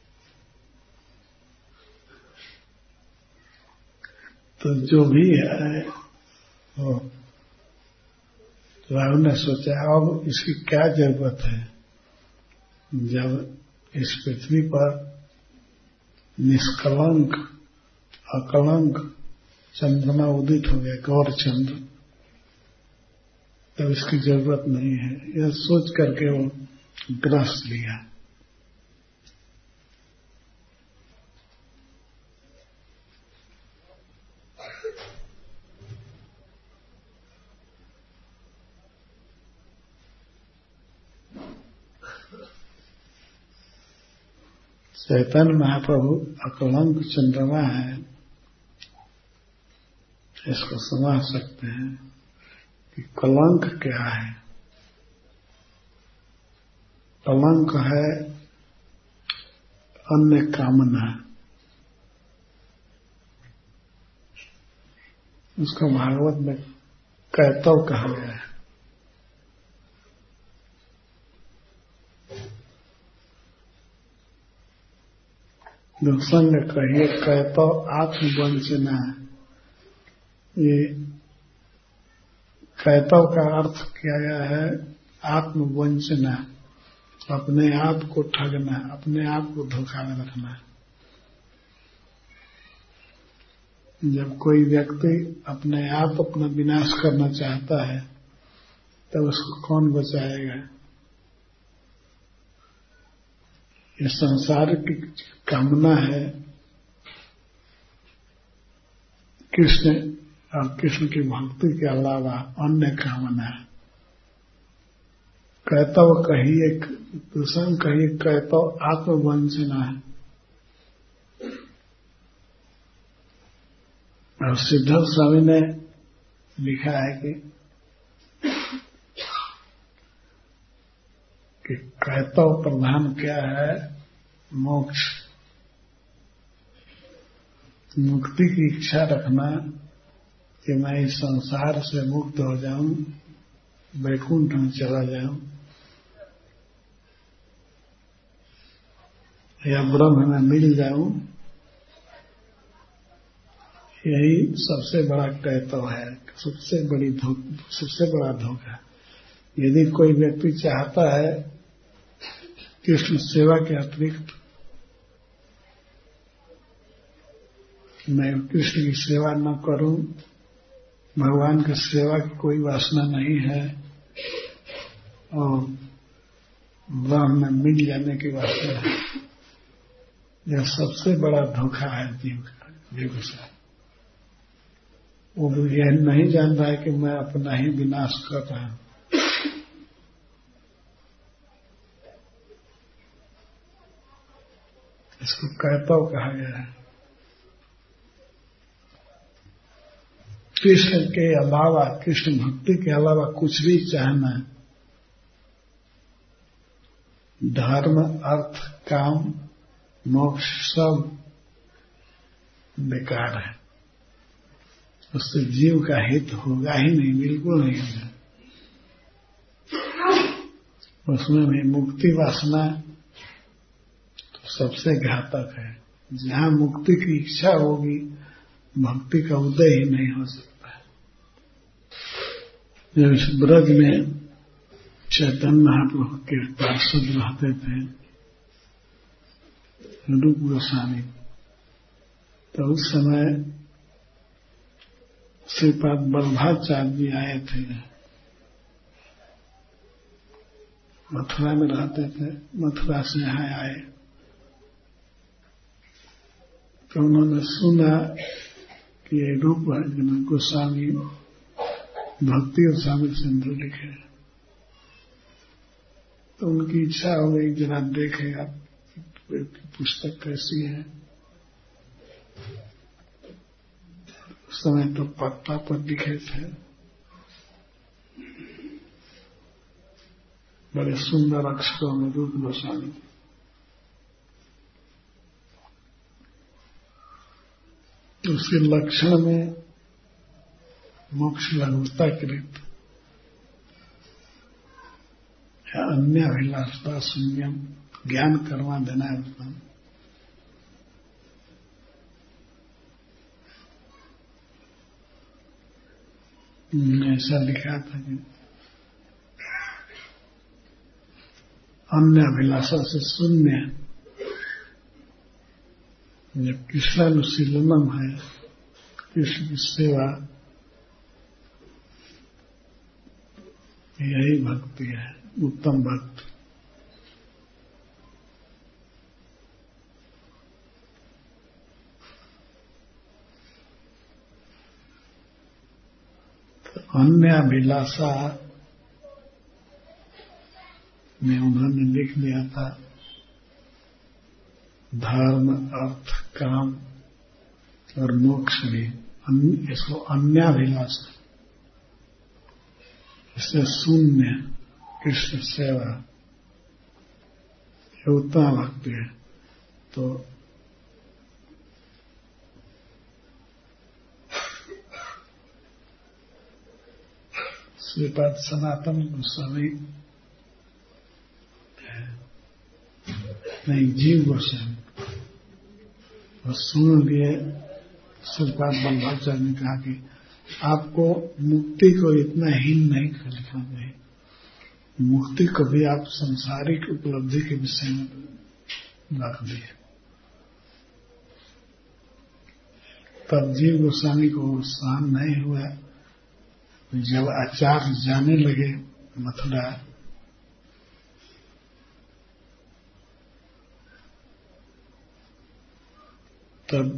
तो जो भी है वो राहु ने सोचा अब इसकी क्या जरूरत है, जब इस पृथ्वी पर निष्कलंक अकलंक चंद्रमा उदित हो गया, गौर चंद्र, तब इसकी जरूरत नहीं है। यह सोच करके वो ग्रस लिया। चैतन्य महाप्रभु अकलंक चंद्रमा है, इसको समझ सकते हैं कि कलंक क्या है। कलंक है अन्य कामना, उसको भागवत में कैतव कहा गया है। दुसंग कहिए कैतव आत्मवंचना, ये कैतव का अर्थ किया गया है आत्मवंचना, अपने आप को ठगना, अपने आप को धोखा में रखना। जब कोई व्यक्ति अपने आप अपना विनाश करना चाहता है तब उसको कौन बचाएगा। ये संसार की कामना है कृष्ण और कृष्ण की भक्ति के अलावा अन्य कामना है। कैतव कहिए दूसरा कहिए कैतव आत्मवंचना है। और सिद्धार्थ स्वामी ने लिखा है कि कैतव प्रधान क्या है, मोक्ष, मुक्ति की इच्छा रखना कि मैं इस संसार से मुक्त हो जाऊं, वैकुंठ में चला जाऊं या ब्रह्म में मिल जाऊं, यही सबसे बड़ा कैतव है, सबसे बड़ा धोखा। यदि कोई व्यक्ति चाहता है कृष्ण सेवा के अतिरिक्त मैं कृष्ण की सेवा न करूं, भगवान की सेवा की कोई वासना नहीं है और ब्रह्म में मिल जाने की वासना है, यह सबसे बड़ा धोखा है जीव के साथ। वो यह नहीं जान रहा है कि मैं अपना ही विनाश कर रहा हूं। इसको कैतव कहा गया है। कृष्ण के अलावा, कृष्ण भक्ति के अलावा कुछ भी चाहना, धर्म, अर्थ, काम, मोक्ष सब बेकार है। उससे जीव का हित होगा ही नहीं, बिल्कुल नहीं होगा। उसमें भी मुक्ति वासना तो सबसे घातक है। जहां मुक्ति की इच्छा होगी, भक्ति का उदय ही नहीं हो सकता। जब इस ब्रज में चैतन्य महाप्रभु के पार्षद रहते थे रूप गोस्वामी, तो उस समय श्रीपाद वल्लभाचार्य जी आए थे। मथुरा में रहते थे, मथुरा से यहाँ आए तो उन्होंने सुना कि ये रूप गोस्वामी भक्ति और स्वामी सिंधु लिखे, तो उनकी इच्छा हो गई जरा देखें आप पुस्तक कैसी है। उस समय तो पत्ता पर लिखे थे, बड़े सुंदर अक्षरों में रूप गोस्वामी। उसके लक्षण में मोक्ष लघुता कृत, अन्य अभिलाषता शून्यम, ज्ञान करवा देना है उसका। ऐसा लिखा था कि अन्य अभिलाषा से शून्य, जब कृष्णानुशीलनम है, कृष्ण की सेवा, यही भक्ति है, उत्तम भक्त। तो अन्य अभिलाषा में उन्होंने लिख दिया था धर्म, अर्थ, काम और मोक्ष भी, इसको अन्याभिलाषा, इससे शून्य कृष्ण सेवा, ये उत्तम भक्ति है। तो श्रीपाद सनातन गोस्वामी नहीं, जीव गोस्वामी, और सुन लिए श्रीपाद वल्लभाचार्य ने कहा कि आपको मुक्ति को इतना हीन नहीं लिखना चाहिए, मुक्ति को भी आप संसारिक उपलब्धि के विषय में रख दिए। तब जीव गोस्वामी को सहन नहीं हुआ। जब आचार्य जाने लगे मथुरा, तब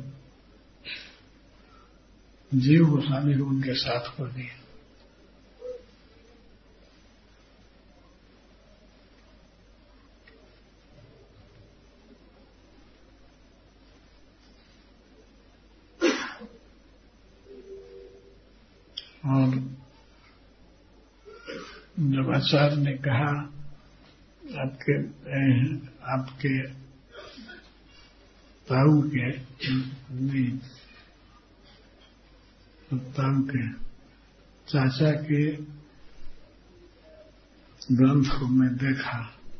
जीव गोस्वामी को उनके साथ कर दिया। और जब आचार्य ने कहा आपके ताऊ के नहीं, ताऊ के चाचा के ग्रंथ को मैं देखा,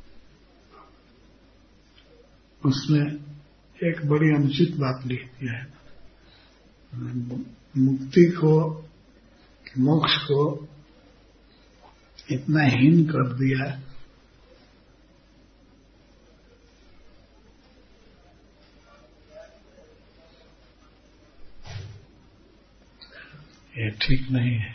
उसमें एक बड़ी अनुचित बात लिख दिया है। मुक्ति को, मोक्ष को इतना हीन कर दिया, ये ठीक नहीं है।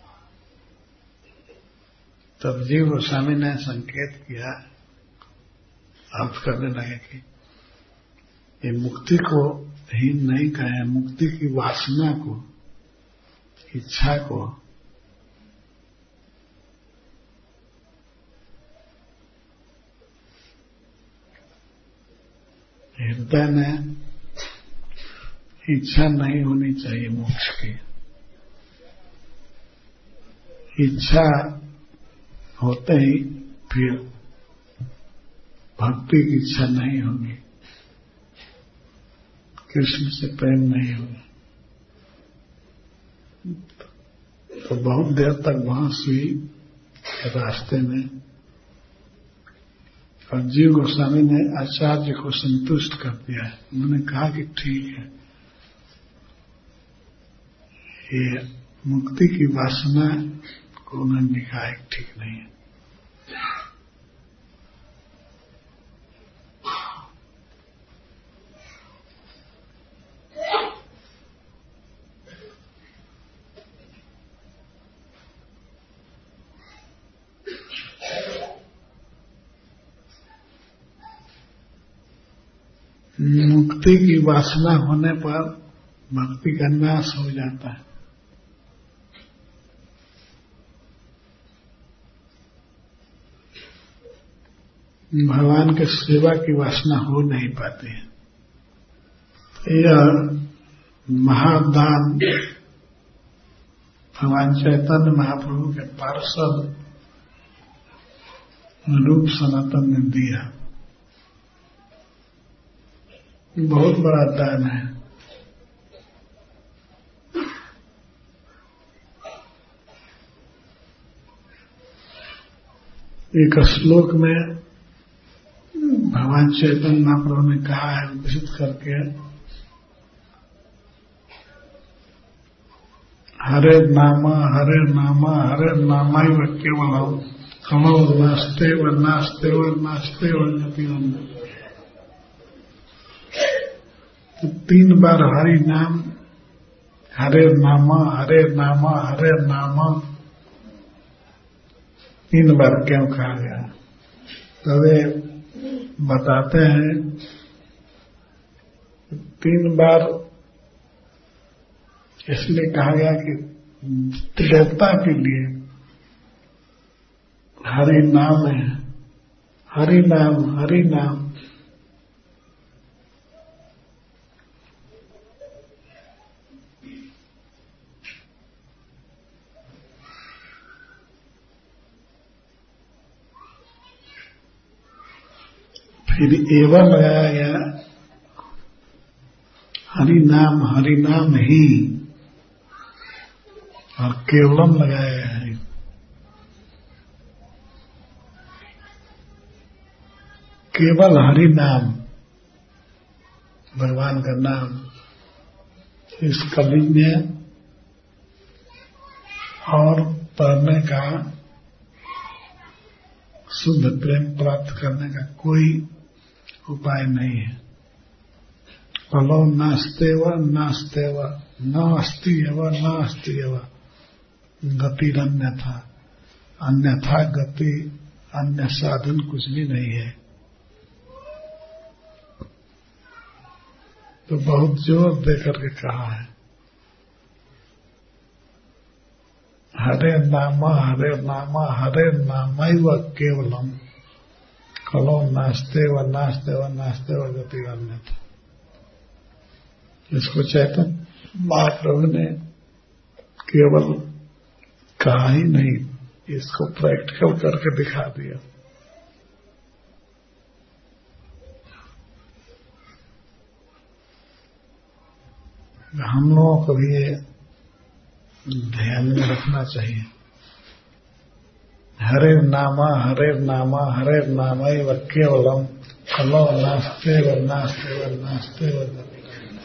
तब जीव गोस्वामी ने संकेत किया, अर्थ करने लगे कि ये मुक्ति को हीन नहीं कहे, मुक्ति की वासना को, इच्छा को हृदय में इच्छा नहीं होनी चाहिए मोक्ष की। इच्छा होते ही फिर भक्ति की इच्छा नहीं होगी, कृष्ण से प्रेम नहीं होगा। तो बहुत देर तक बहस हुई रास्ते में, और जीव गोस्वामी ने आचार्य को संतुष्ट कर दिया। उन्होंने कहा कि ठीक है, ये मुक्ति की वासना को उन्होंने कहा ठीक नहीं है। मुक्ति की वासना होने पर भक्ति का नाश हो जाता है। भगवान के सेवा की वासना हो नहीं पाती है। यह महादान भगवान चैतन्य महाप्रभु के पार्षद रूप सनातन ने दिया, बहुत बड़ा दान है। एक श्लोक में भगवान चैतन्य महाप्रभु ने कहा है विकसित करके, हरे नामा हरे नामा हरे नामा ही केवल कमो नास्ते व नास्ते व नास्ते व नपी। तो 3 बार हरि नाम, हरे नामा हरे नामा हरे नामा 3 बार क्यों कहा गया? तो वे बताते हैं 3 बार इसलिए कहा गया कि देवता के लिए हरि नाम है, हरि नाम हरि नाम। फिर एवं लगाया गया हरि नाम ही, और केवलम लगाया गया है। केवल हरि नाम, भगवान का नाम, इस कली में और पढ़ने का, शुद्ध प्रेम प्राप्त करने का कोई उपाय नहीं है। फलो नास्तेव नास्तेव न अस्ति एव न अस्ति एव गतिरन्यथा, अन्यथा गति, अन्य साधन कुछ भी नहीं है। तो बहुत जोर देकर के कहा है हरे नामा हरे नामैव केवलम कलो नास्ते व नास्ते व नास्ते व गतिरन्यथा। इसको चैतन्य महाप्रभु ने केवल कहा ही नहीं, इसको प्रैक्टिकल करके दिखा दिया। हम लोगों को भी ये ध्यान में रखना चाहिए। हरे नामा हरे नामैव केवलम कलो नास्ते व नास्ते व नास्ते व गतिरन्यथा।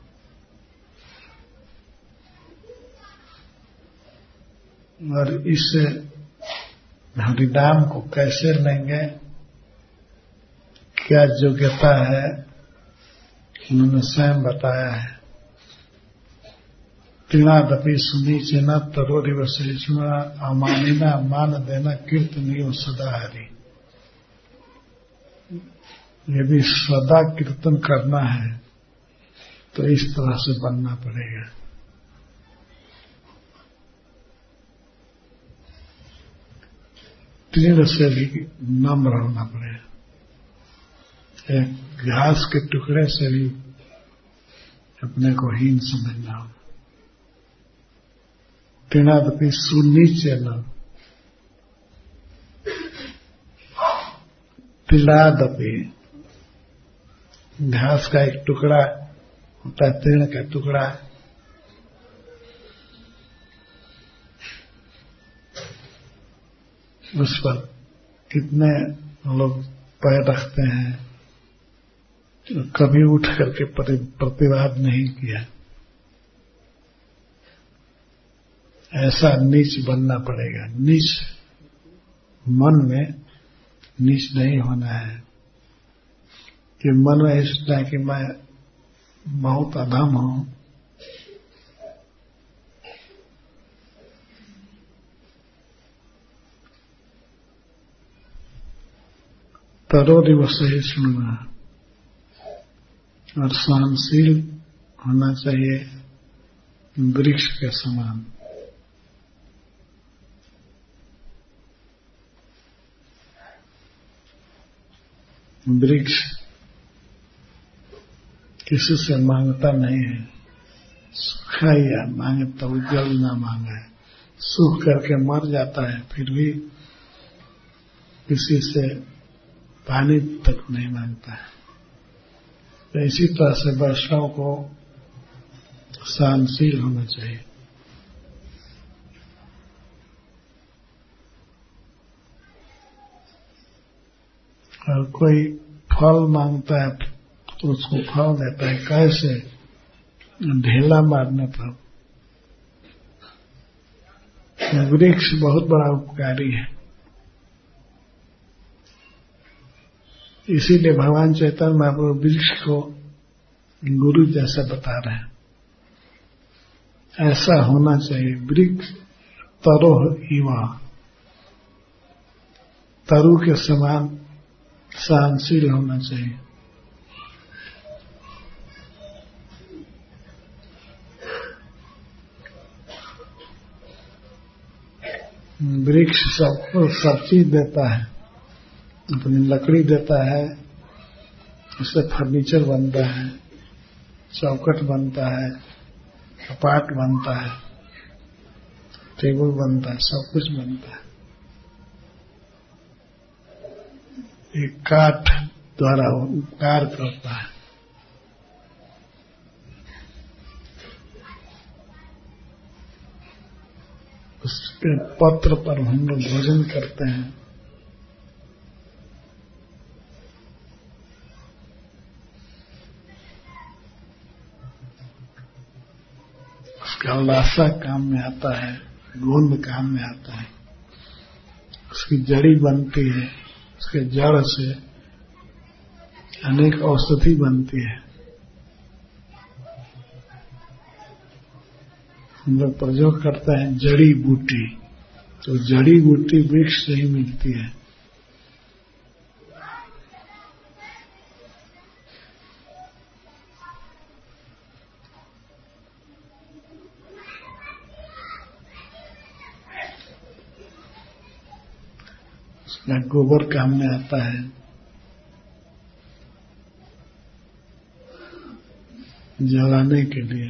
और इस हरिनाम को कैसे लेंगे, क्या योग्यता है, उन्होंने स्वयं बताया है। तीनादपि सुनीचेना तरोरिव सहिष्णुना अमानिना मान देना कीर्तनीय सदा हरि। यदि सदा कीर्तन करना है तो इस तरह से बनना पड़ेगा। तीर से भी नम्र होना पड़ेगा। एक घास के टुकड़े से भी अपने को हीन समझना होगा। तृणादपि सुनीचन, तृणादपि घास का एक टुकड़ा होता है, तृण का टुकड़ा, उस पर कितने लोग पैर रखते हैं, कभी उठ करके प्रतिवाद नहीं किया। ऐसा नीच बनना पड़ेगा। नीच मन में नीच नहीं होना है कि मन में सोचना है कि मैं बहुत अधम हूं, तरोरिव सहिष्णुना, और सहनशील होना चाहिए वृक्ष के समान। वृक्ष किसी से मांगता नहीं है, सूखा या मांगे तो जल ना मांगा है, सूख करके मर जाता है, फिर भी किसी से पानी तक नहीं मांगता है। तो इसी तरह से वैष्णव को सहनशील होना चाहिए। और कोई फल मांगता है तो उसको फल देता है, कैसे? ढेला मारने पर। वृक्ष बहुत बड़ा उपकारी है, इसीलिए भगवान चैतन्य महाप्रभु वृक्ष को गुरु जैसा बता रहे हैं। ऐसा होना चाहिए। वृक्ष तरोह इवा, तरु के समान सहनशील होना चाहिए। वृक्ष सबको सब चीज देता है, अपनी लकड़ी देता है, उससे फर्नीचर बनता है, चौखट बनता है, कपाट बनता है, टेबल बनता है, सब कुछ बनता है। एक काठ द्वारा उपकार करता है। उसके पत्र पर हम लोग भोजन करते हैं। उसका लाशा काम में आता है, गोंद काम में आता है, उसकी जड़ी बनती है, उसके जड़ से अनेक औषधि बनती है। हम लोग प्रयोग करते हैं जड़ी बूटी, तो जड़ी बूटी वृक्ष से ही मिलती है। उसका गोबर काम में आता है, जलाने के लिए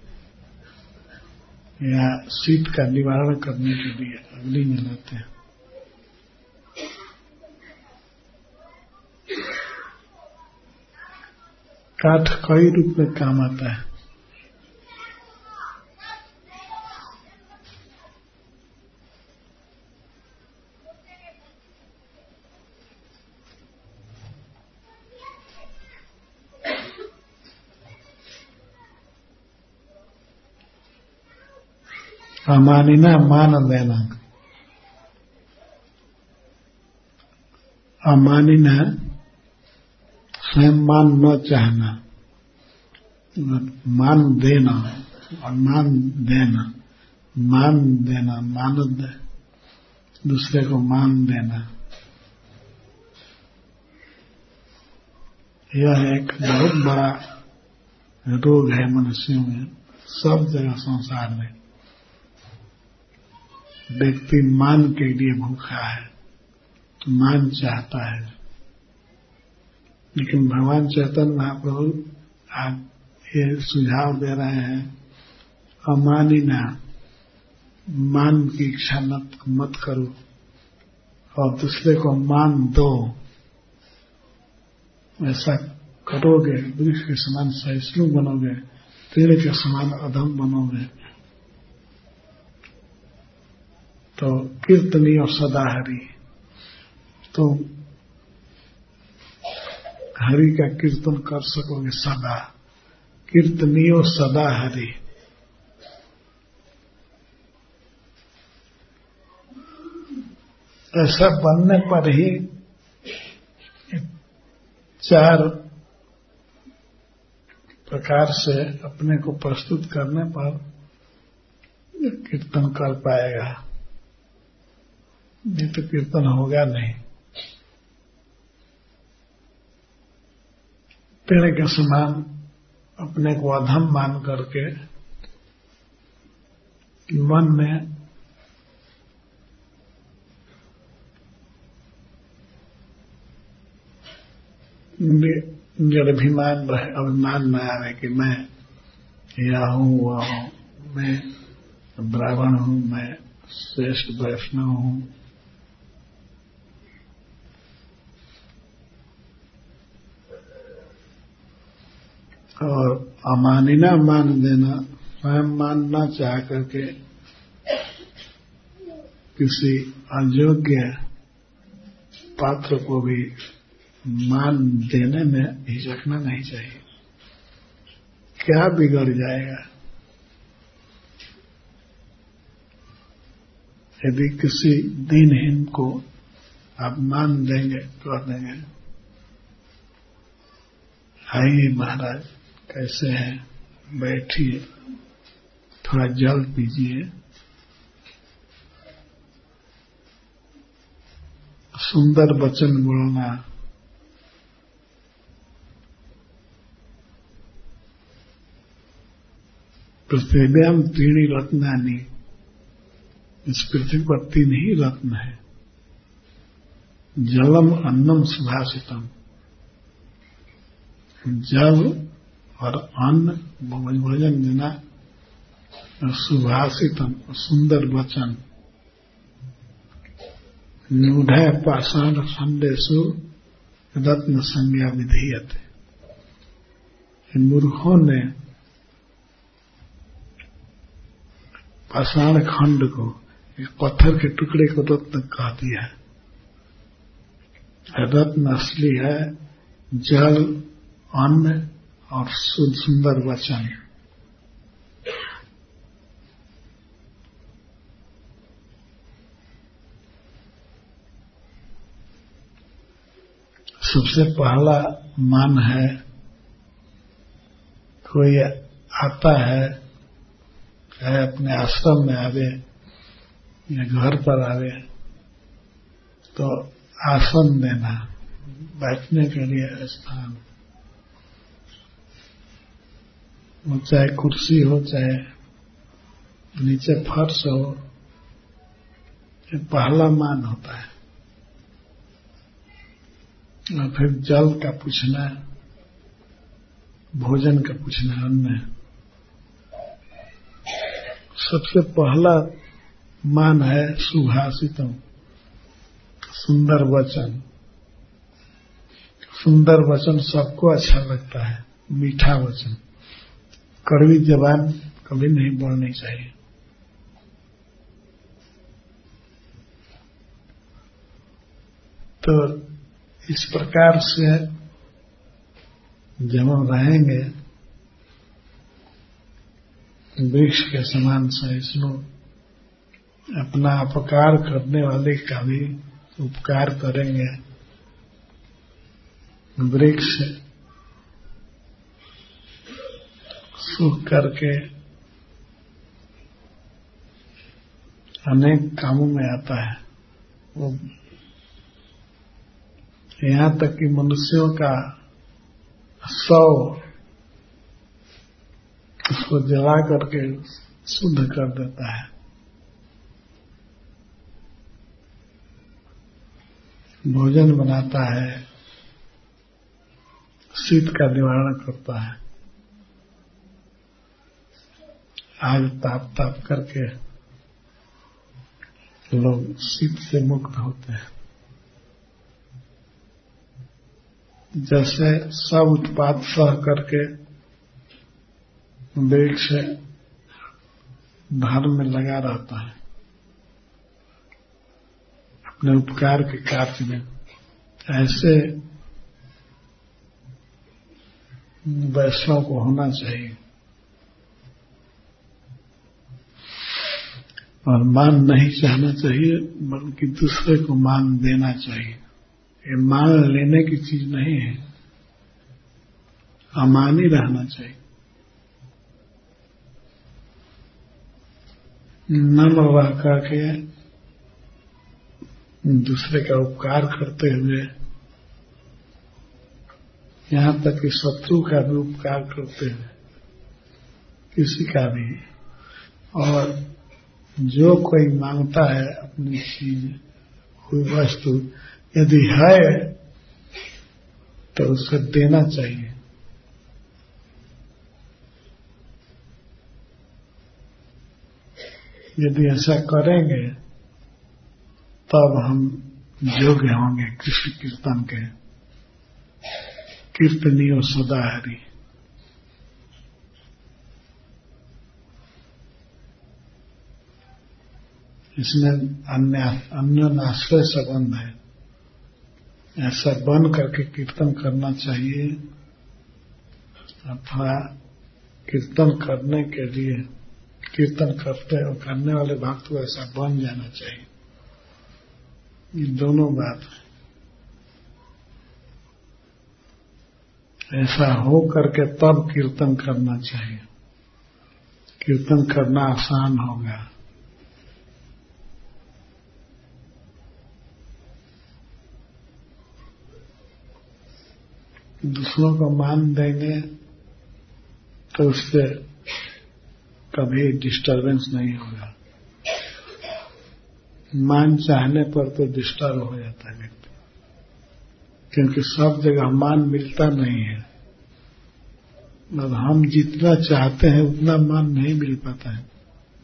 या शीत का निवारण करने के लिए अग्नि जलाते हैं। काठ कई रूप में काम आता है। अमानिना मान देना, अमानिना स्वयं मान न चाहना, मान देना और मान देना, मान देना, दूसरे को मान देना, यह एक बहुत बड़ा रोग है मनुष्यों में, सब जगह संसार में। व्यक्ति मान के लिए भूखा है, मान चाहता है, लेकिन भगवान चैतन्य महाप्रभु आज ये सुझाव दे रहे हैं, अमानिना, मान की इच्छा मत करो और दूसरे को मान दो। ऐसा करोगे वृक्ष के समान सहिष्णु बनोगे, पेड़ के समान अधम बनोगे। तो कीर्तनीय सदा हरि, तो हरि का कीर्तन कर सकोगे सदा। कीर्तनीय सदा हरि। ऐसा बनने पर ही 4 प्रकार से अपने को प्रस्तुत करने पर कीर्तन कर पाएगा, नहीं तो कीर्तन होगा नहीं। पेड़ के समान अपने को अधम मान करके मन में निर्भिमान रहे, अभिमान न आवे कि मैं यह हूं वह हूं, मैं ब्राह्मण हूं, मैं श्रेष्ठ वैष्णव हूं। और अमानिना मान देना, स्वयं मानना चाह करके किसी अयोग्य पात्र को भी मान देने में हिचकना नहीं चाहिए। क्या बिगड़ जाएगा? यदि किसी दीनहीन को आप मान देंगे, कह देंगे आइए महाराज कैसे हैं, बैठिए, थोड़ा जल पीजिए, सुंदर वचन बोलना, पृथ्व्याम 3 रत्नानि, इस पृथ्वी पर 3 ही रत्न है। जलम अन्नम सुभाषितम, जल और अन्न भोजन देना, और सुभाषितम सुंदर वचन। मूढ़ पाषाण खंडेषु रत्न संज्ञा विधीयते, मूर्खों ने पाषाण खंड को, एक पत्थर के टुकड़े को रत्न कह दिया। रत्न असली है जल, अन्न और सुंदर वचन। सबसे पहला मान है, कोई आता है, चाहे अपने आश्रम में आवे या घर पर आवे, तो आसन देना, बैठने के लिए स्थान, वो चाहे कुर्सी हो चाहे नीचे फर्श हो, ये पहला मान होता है। और फिर जल का पूछना, भोजन का पूछना, अन्न। सबसे पहला मान है सुभाषितम, सुंदर वचन। सुंदर वचन सबको अच्छा लगता है, मीठा वचन। कड़वी जबान कभी नहीं बोलनी चाहिए। तो इस प्रकार से जब हम रहेंगे वृक्ष के समान सहिष्णु, अपना अपकार करने वाले का भी उपकार करेंगे। वृक्ष सूख करके अनेक कामों में आता है। वो यहाँ तक कि मनुष्यों का 100 उसको जला करके शुद्ध कर देता है। भोजन बनाता है, शीत का निवारण करता है। आग ताप करके लोग शीत से मुक्त होते हैं। जैसे सब उत्पाद सह करके वेग से धर्म में लगा रहता है अपने उपकार के कार्य में, ऐसे वैष्णव को होना चाहिए। और मान नहीं चाहना चाहिए, बल्कि दूसरे को मान देना चाहिए। ये मान लेने की चीज नहीं है, अमानी रहना चाहिए। नम्र रह करके दूसरे का उपकार करते हुए, यहां तक कि शत्रु का भी उपकार करते हुए, किसी का भी। और जो कोई मांगता है अपनी चीज, कोई वस्तु यदि है तो उसे देना चाहिए। यदि ऐसा करेंगे तब हम योग्य होंगे कृष्ण कीर्तन के। कीर्तनियो सदा हरि। इसमें अन्योन्याश्रय संबंध है। ऐसा बन करके कीर्तन करना चाहिए, अथवा कीर्तन करने के लिए कीर्तन करने वाले भक्त को ऐसा बन जाना चाहिए। ये दोनों बात है। ऐसा हो करके तब कीर्तन करना चाहिए। कीर्तन करना आसान होगा। दूसरों को मान देंगे तो उससे कभी डिस्टरबेंस नहीं होगा। मान चाहने पर तो डिस्टर्ब हो जाता है व्यक्ति, क्योंकि सब जगह मान मिलता नहीं है। और हम जितना चाहते हैं उतना मान नहीं मिल पाता है।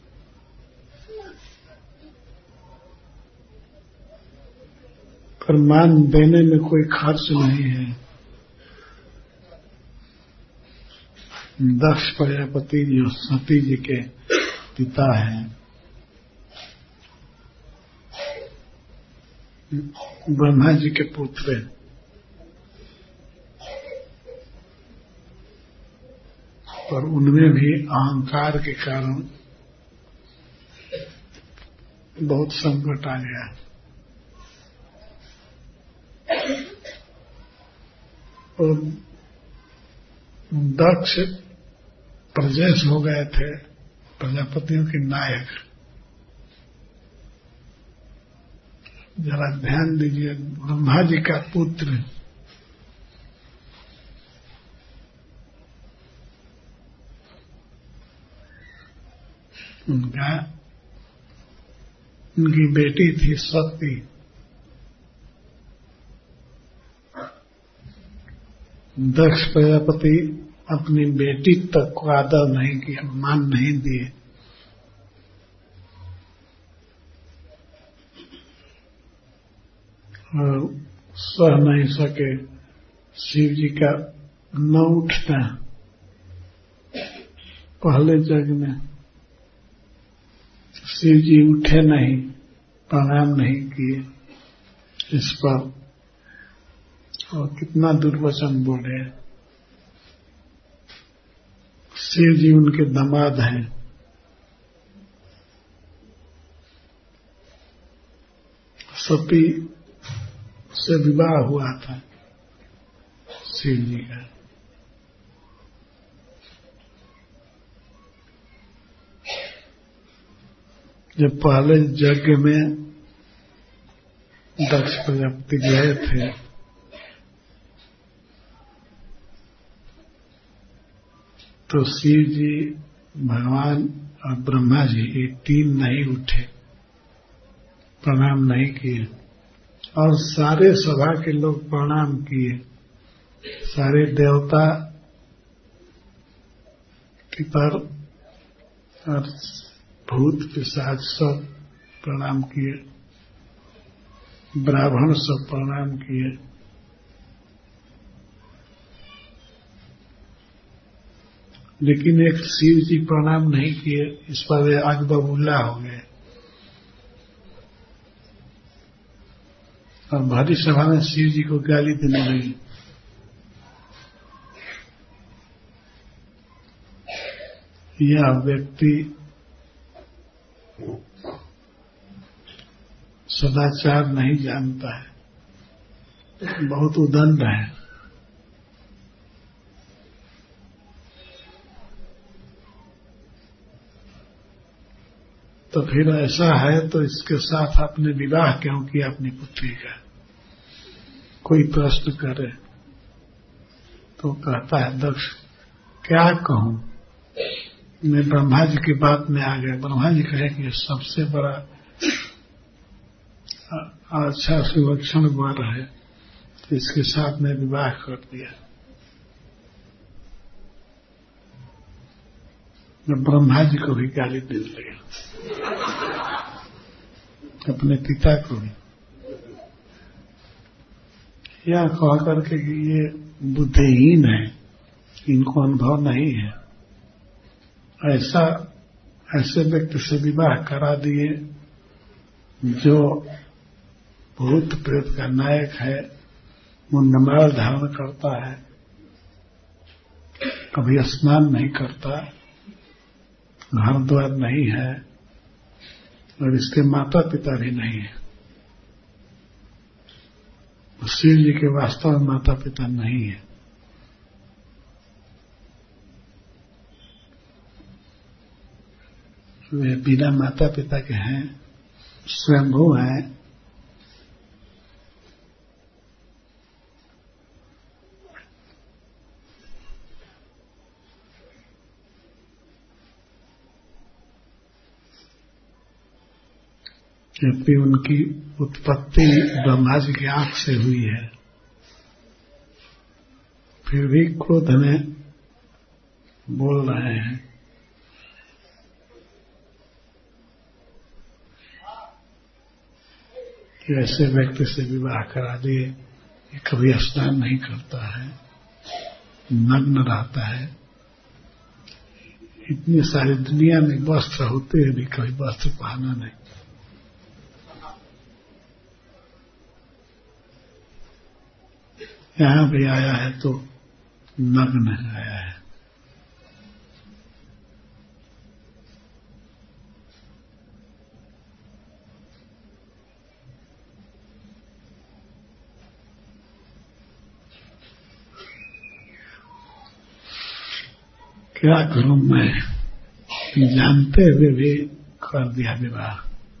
पर मान देने में कोई खर्च नहीं है। दक्ष प्रजापति जो सती जी के पिता हैं, ब्रह्मा जी के पुत्र, पर उनमें भी अहंकार के कारण बहुत संकट आ गया। और दक्ष प्रजेश हो गए थे, प्रजापतियों के नायक। जरा ध्यान दीजिए, ब्रह्मा जी का पुत्र उनकी बेटी थी सती। दक्ष प्रजापति अपनी बेटी तक को आदर नहीं किया, मान नहीं दिए। और सह नहीं सके शिव जी का न उठना। पहले जग में शिव जी उठे नहीं, प्रणाम नहीं किए इस पर, और कितना दुर्वचन बोले। शिव जी उनके दामाद हैं। सती से विवाह हुआ था शिव जी का। जब पहले यज्ञ में दक्ष प्रजापति गए थे तो शिव जी, भगवान और ब्रह्मा जी ये तीन नहीं उठे, प्रणाम नहीं किए। और सारे सभा के लोग प्रणाम किए। सारे देवता पितर और भूत पिशाच सब प्रणाम किए, ब्राह्मण सब प्रणाम किए, लेकिन एक शिव जी प्रणाम नहीं किए। इस पर आग बबूला हो गए और भारी सभा में शिव जी को गाली देने लगी। यह व्यक्ति सदाचार नहीं जानता है, बहुत उदंड है। तो फिर ऐसा है तो इसके साथ आपने विवाह क्यों किया अपनी पुत्री का? कोई प्रश्न करे तो कहता है दक्ष, क्या कहूं, मैं ब्रह्मा जी की बात में आ गया। ब्रह्मा जी कहे कि सबसे बड़ा अच्छा सुलक्षण वर है, तो इसके साथ मैं विवाह कर दिया। मैं ब्रह्मा जी को भी गाली दे लगा, अपने पिता को भी, यह कह करके कि ये बुद्धिहीन है, इनको अनुभव नहीं है। ऐसे व्यक्ति से विवाह करा दिए जो भूत प्रेत का नायक है, मुंडमाल धारण करता है, कभी स्नान नहीं करता, घर द्वार नहीं है और इसके माता पिता भी नहीं है। शिव जी के वास्तव में माता पिता नहीं है। वे बिना माता पिता के हैं, स्वयंभू हैं। जबकि उनकी उत्पत्ति ब्रह्मा जी की आंख से हुई है, फिर भी क्रोध में बोल रहे हैं। कि ऐसे व्यक्ति से विवाह करा दिए, ये कभी स्नान नहीं करता है, नग्न रहता है, इतनी सारी दुनिया में वस्त्र होते हुए भी कभी वस्त्र पहना नहीं। यहां भी आया है तो नग्न आया है। क्या करूं मैं, जानते हुए भी कर दिया विवाह।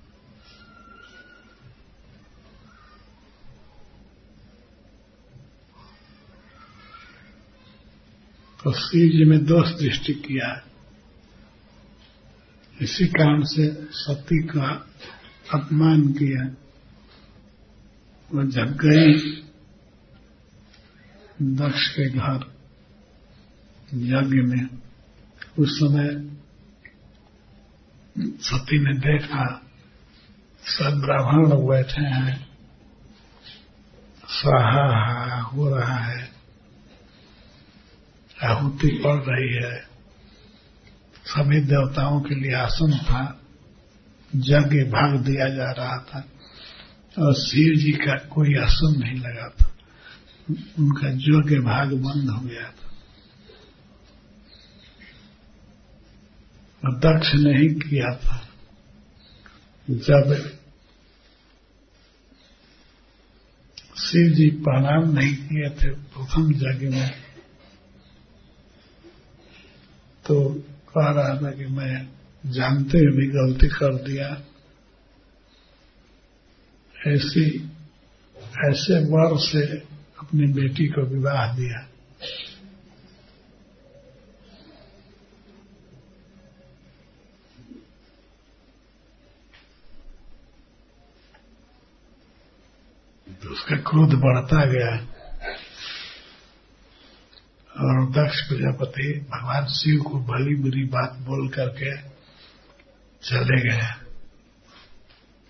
तो शिव जी में दोष दृष्टि किया, इसी कारण से सती का अपमान किया। वह जब गई दक्ष के घर यज्ञ में, उस समय सती ने देखा सब ब्राह्मण लोग बैठे हैं, स्वाहा हो रहा है, आहुति पड़ रही है, सभी देवताओं के लिए आसन था, यज्ञ भाग दिया जा रहा था और शिव जी का कोई आसन नहीं लगा था, उनका यज्ञ भाग बंद हो गया था। दक्ष ने ही किया था। जब शिव जी प्रणाम नहीं किए थे प्रथम यज्ञ में, तो कह रहा था कि मैं जानते हुए भी गलती कर दिया, ऐसे वर से अपनी बेटी को विवाह दिया। तो उसका क्रोध बढ़ता गया और दक्ष प्रजापति भगवान शिव को भली बुरी बात बोल करके चले गए।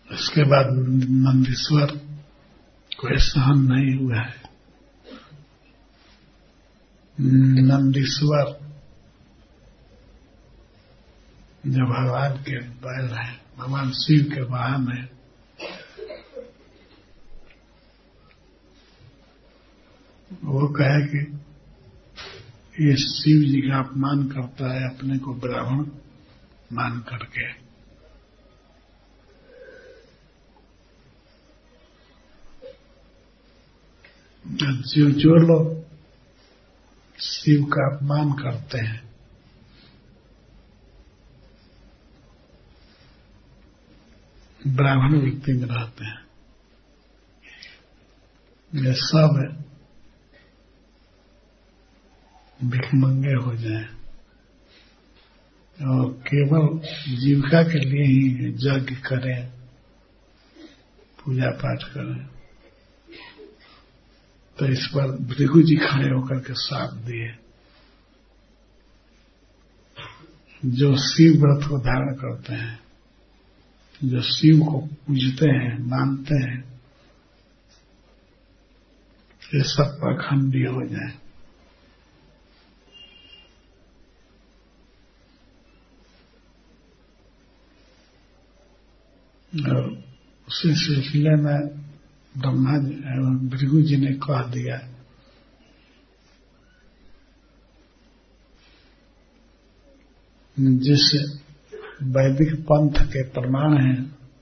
उसके बाद नंदीश्वर कोई सहन नहीं हुआ है। नंदीश्वर जो भगवान के बैल हैं, भगवान शिव के वाहन हैं, वो कहे कि ये शिव जी का अपमान करता है अपने को ब्राह्मण मान करके। जो लोग शिव का अपमान करते हैं, ब्राह्मण वृत्ति में रहते हैं, ये सब भिखमंगे हो जाएं और केवल जीविका के लिए ही यज्ञ करें, पूजा पाठ करें। तो इस पर भृगु जी खड़े होकर के साथ दिए। जो शिव व्रत को धारण करते हैं, जो शिव को पूजते हैं, मानते हैं, ये सब पाखंडी हो जाए। और उसी सिलसिले में ब्रह्मा जी भृगु जी ने कह दिया जिस वैदिक पंथ के प्रमाण हैं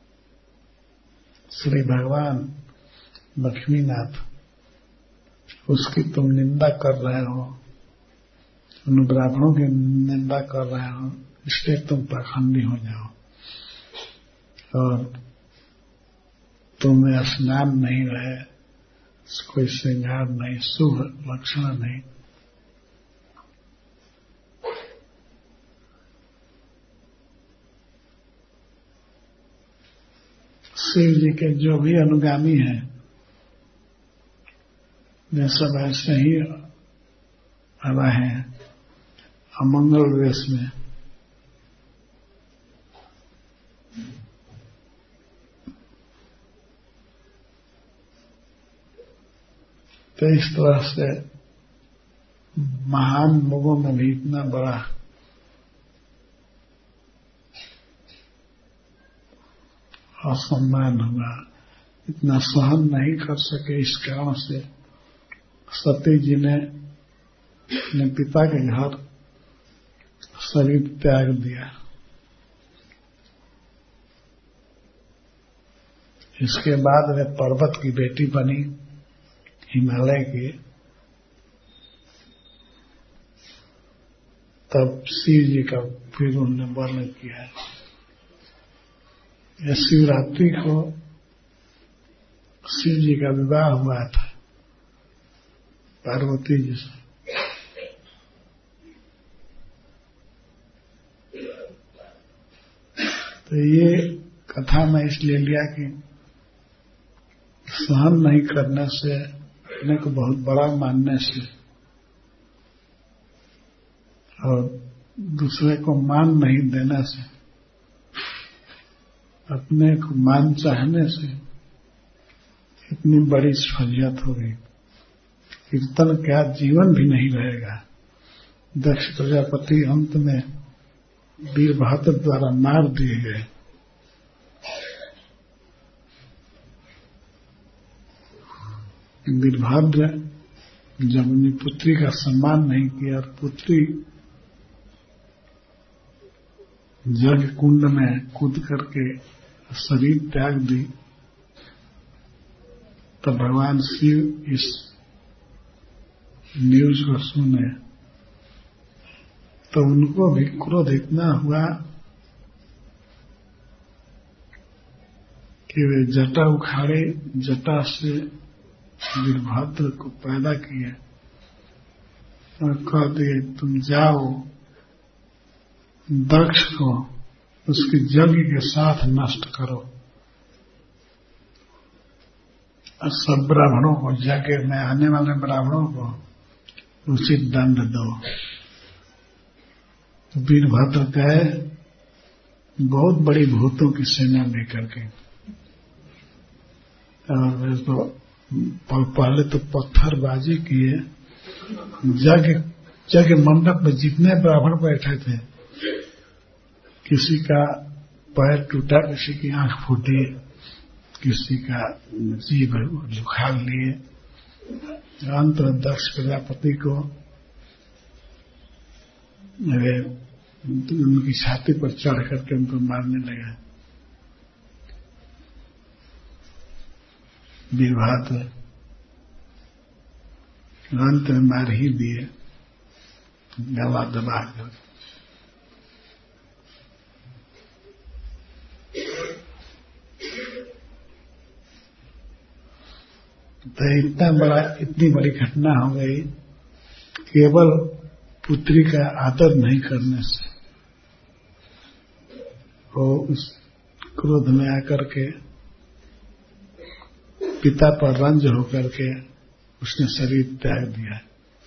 श्री भगवान लक्ष्मीनाथ, उसकी तुम निंदा कर रहे हो, उन ब्राह्मणों की निंदा कर रहे हो, इसलिए तुम पाखंडी हो जाओ और तुम्हें स्नान नहीं रहे, कोई श्रृंगार नहीं, शुभ लक्षण नहीं। शिव जी के जो भी अनुगामी हैं वे सब ऐसे ही रहे हैं अमंगल वेश में। तो इस तरह से महान लोगों में भी इतना बड़ा असम्मान हुआ, इतना सहन नहीं कर सके। इस कारण से सती जी ने अपने पिता के घर शरीर त्याग दिया। इसके बाद वे पर्वत की बेटी बनी, हिमालय की। तब शिव जी का फिर उन्होंने वर्णन किया है। यह शिवरात्रि को शिव जी का विवाह हुआ था पार्वती जी से। तो ये कथा मैं इसलिए लिया कि सहन नहीं करने से, अपने को बहुत बड़ा मानने से और दूसरे को मान नहीं देने से, अपने को मान चाहने से इतनी बड़ी फजीहत हो गई। कीर्तन क्या जीवन भी नहीं रहेगा। दक्ष प्रजापति अंत में वीरभद्र द्वारा मार दिए गए। वीरभद्र जब अपनी पुत्री का सम्मान नहीं किया और पुत्री यज्ञ कुंड में कूद करके शरीर त्याग दी, तो भगवान शिव इस न्यूज को सुने तो उनको भी क्रोध इतना हुआ कि वे जटा उखाड़े, जटा से वीरभद्र को पैदा किए और कह दिए तुम जाओ दक्ष को उसके यज्ञ के साथ नष्ट करो और सब ब्राह्मणों को, यज्ञ में आने वाले ब्राह्मणों को उचित दंड दो। तो वीरभद्र गए बहुत बड़ी भूतों की सेना लेकर के और तो पहले तो पत्थरबाजी किए, जग मंडप में जितने ब्राह्मण बैठे थे, किसी का पैर टूटा, किसी की आंख फूटी, किसी का जीभ जुखाल लिए। अंत में दक्ष प्रजापति को उनकी छाती पर चढ़ करके उनको मारने लगा। विवाद अंत में मार ही दिए, गला दबा कर। तो इतनी बड़ी घटना हो गई केवल पुत्री का आदर नहीं करने से। वो उस क्रोध में आकर के पिता पर रंज होकर के उसने शरीर त्याग दिया।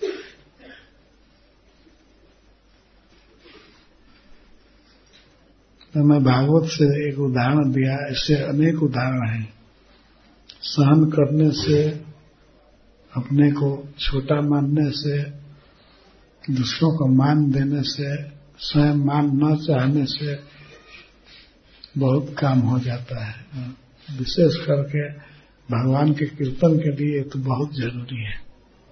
तो मैं भागवत से एक उदाहरण दिया, ऐसे अनेक उदाहरण हैं। सहन करने से, अपने को छोटा मानने से, दूसरों को मान देने से, स्वयं मान न चाहने से बहुत काम हो जाता है। विशेष करके भगवान के कीर्तन के लिए तो बहुत जरूरी है।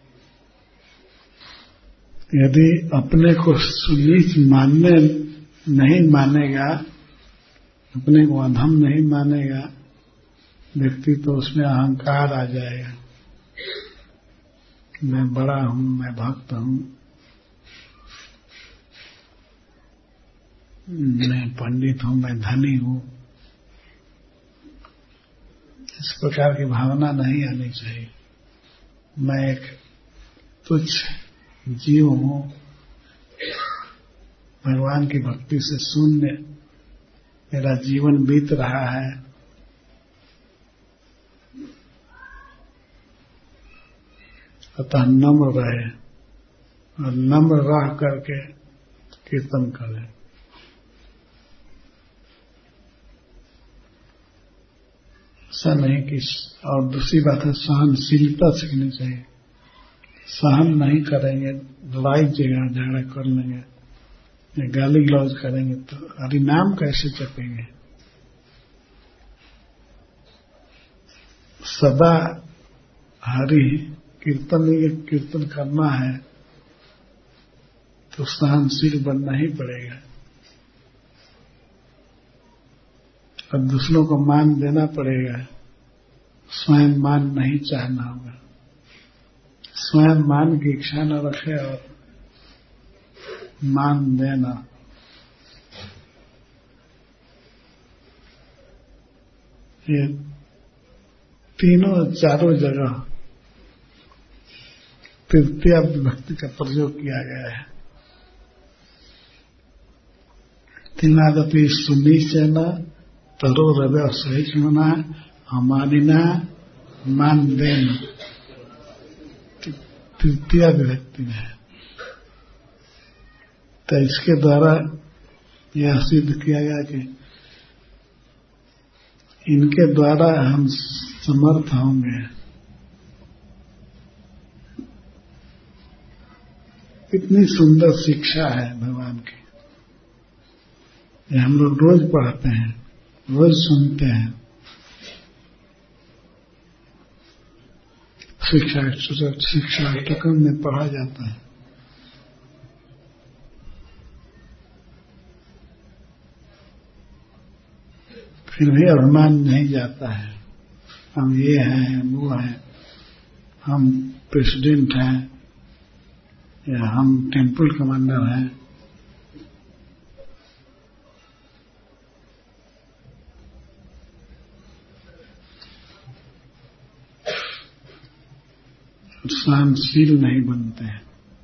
यदि अपने को सुनीच नहीं मानेगा, अपने को अधम नहीं मानेगा व्यक्ति, तो उसमें अहंकार आ जाएगा। मैं बड़ा हूं, मैं भक्त हूं, मैं पंडित हूं, मैं धनी हूं। इस प्रकार की भावना नहीं आनी चाहिए। मैं एक तुच्छ जीव हूं, भगवान की भक्ति से शून्य मेरा जीवन बीत रहा है। अतः नम्र रहे और नम्र रह करके कीर्तन करें। ऐसा नहीं कि, और दूसरी बात है सहनशीलता सीखनी चाहिए। सहन नहीं करेंगे, लड़ाई झगड़ा कर लेंगे, गाली गलौज करेंगे तो हरिनाम कैसे जपेंगे। सदा हरि कीर्तन करना है तो सहनशील बनना ही पड़ेगा और दूसरों को मान देना पड़ेगा। स्वयं मान नहीं चाहना होगा। स्वयं मान की इच्छा न रखे और मान देना। ये चारों जगह तृतीया विभक्ति का प्रयोग किया गया है। तिनादपि सुनिश्चयना तरो रव्य सहिष्णुना अमानिना मान देना, तृतीया विभक्ति में है। तो इसके द्वारा यह सिद्ध किया गया कि इनके द्वारा हम समर्थ होंगे। इतनी सुंदर शिक्षा है भगवान की, ये हम लोग रोज पढ़ते हैं, रोज सुनते हैं। शिक्षा अष्टकम में पढ़ा जाता है। फिर भी अभिमान नहीं जाता है। हम ये हैं, वो हैं, हम प्रेसिडेंट हैं या हम टेम्पल कमांडर हैं। सहनशील नहीं बनते हैं।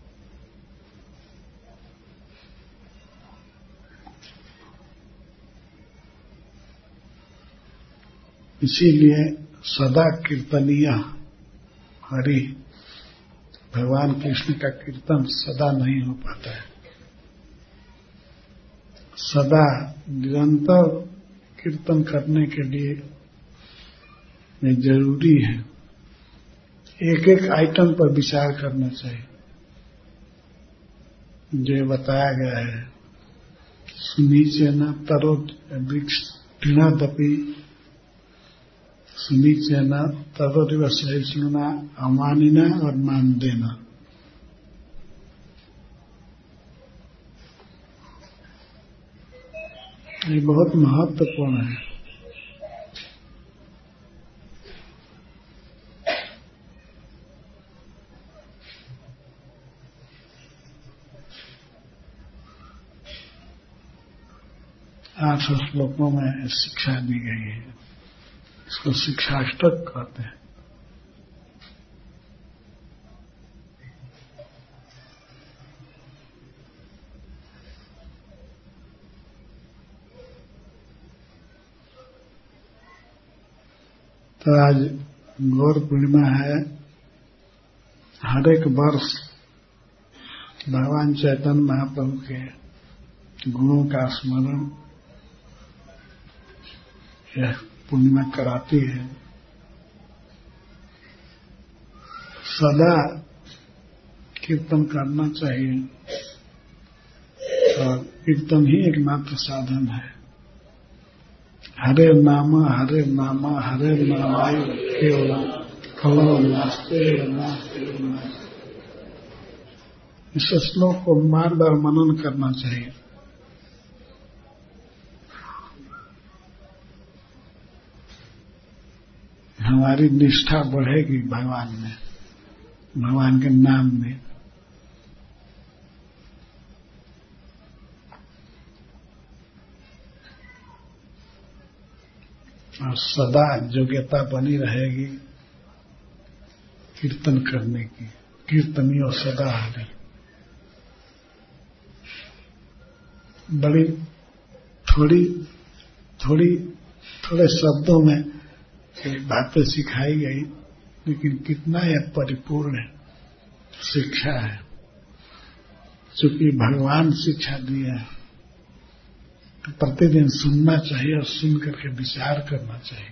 इसीलिए सदा कीर्तनीय हरि, भगवान कृष्ण का कीर्तन सदा नहीं हो पाता है। सदा निरंतर कीर्तन करने के लिए ये जरूरी है। एक एक आइटम पर विचार करना चाहिए। जो बताया गया है, सुनीचे न तरो वृक्ष तृणादपि सुनीचे न तरो सहिष्णुना अमानिना और मान देना। ये बहुत महत्वपूर्ण है। आठ श्लोकों में शिक्षा दी गई है। इसको शिक्षाष्टक कहते हैं। तो आज गौर पूर्णिमा है। हर एक वर्ष भगवान चैतन्य महाप्रभु के गुणों का स्मरण यह पूर्णिमा कराती है। सदा कीर्तन करना चाहिए और कीर्तन ही एकमात्र साधन है। हरे नाम हरे नाम हरे नामाय केवलम कलौ नास्ते नास्ते। इस श्लोक को बार बार मनन करना चाहिए। हमारी निष्ठा बढ़ेगी भगवान में, भगवान के नाम में। और सदा योग्यता बनी रहेगी कीर्तन करने की। कीर्तनियों सदा हरि। बड़ी थोड़े शब्दों में बातें सिखाई गई, लेकिन कितना यह परिपूर्ण शिक्षा है। चूंकि भगवान शिक्षा दिया है तो प्रतिदिन सुनना चाहिए और सुन करके विचार करना चाहिए।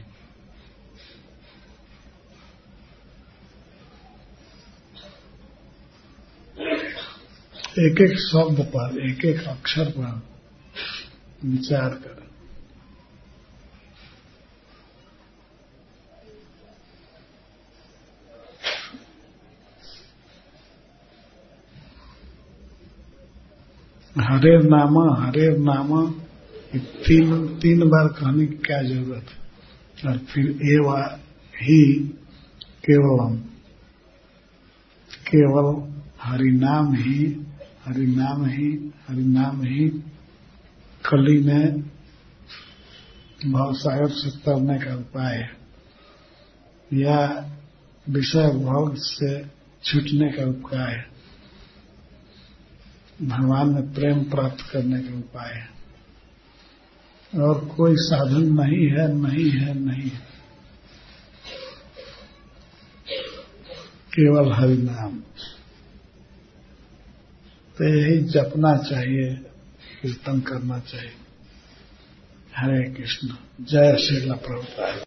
एक एक शब्द पर, एक एक अक्षर पर विचार करें। हरे नाम तीन बार कहने की क्या जरूरत है। और फिर एवा ही केवल हरिनाम ही कली में भवसागर से तरने का उपाय है, या विषय भोग से छूटने का उपाय है, भगवान में प्रेम प्राप्त करने का उपाय है। और कोई साधन नहीं है। केवल हरि नाम। तो यही जपना चाहिए, कीर्तन करना चाहिए। हरे कृष्ण। जय श्रील प्रभुपाद।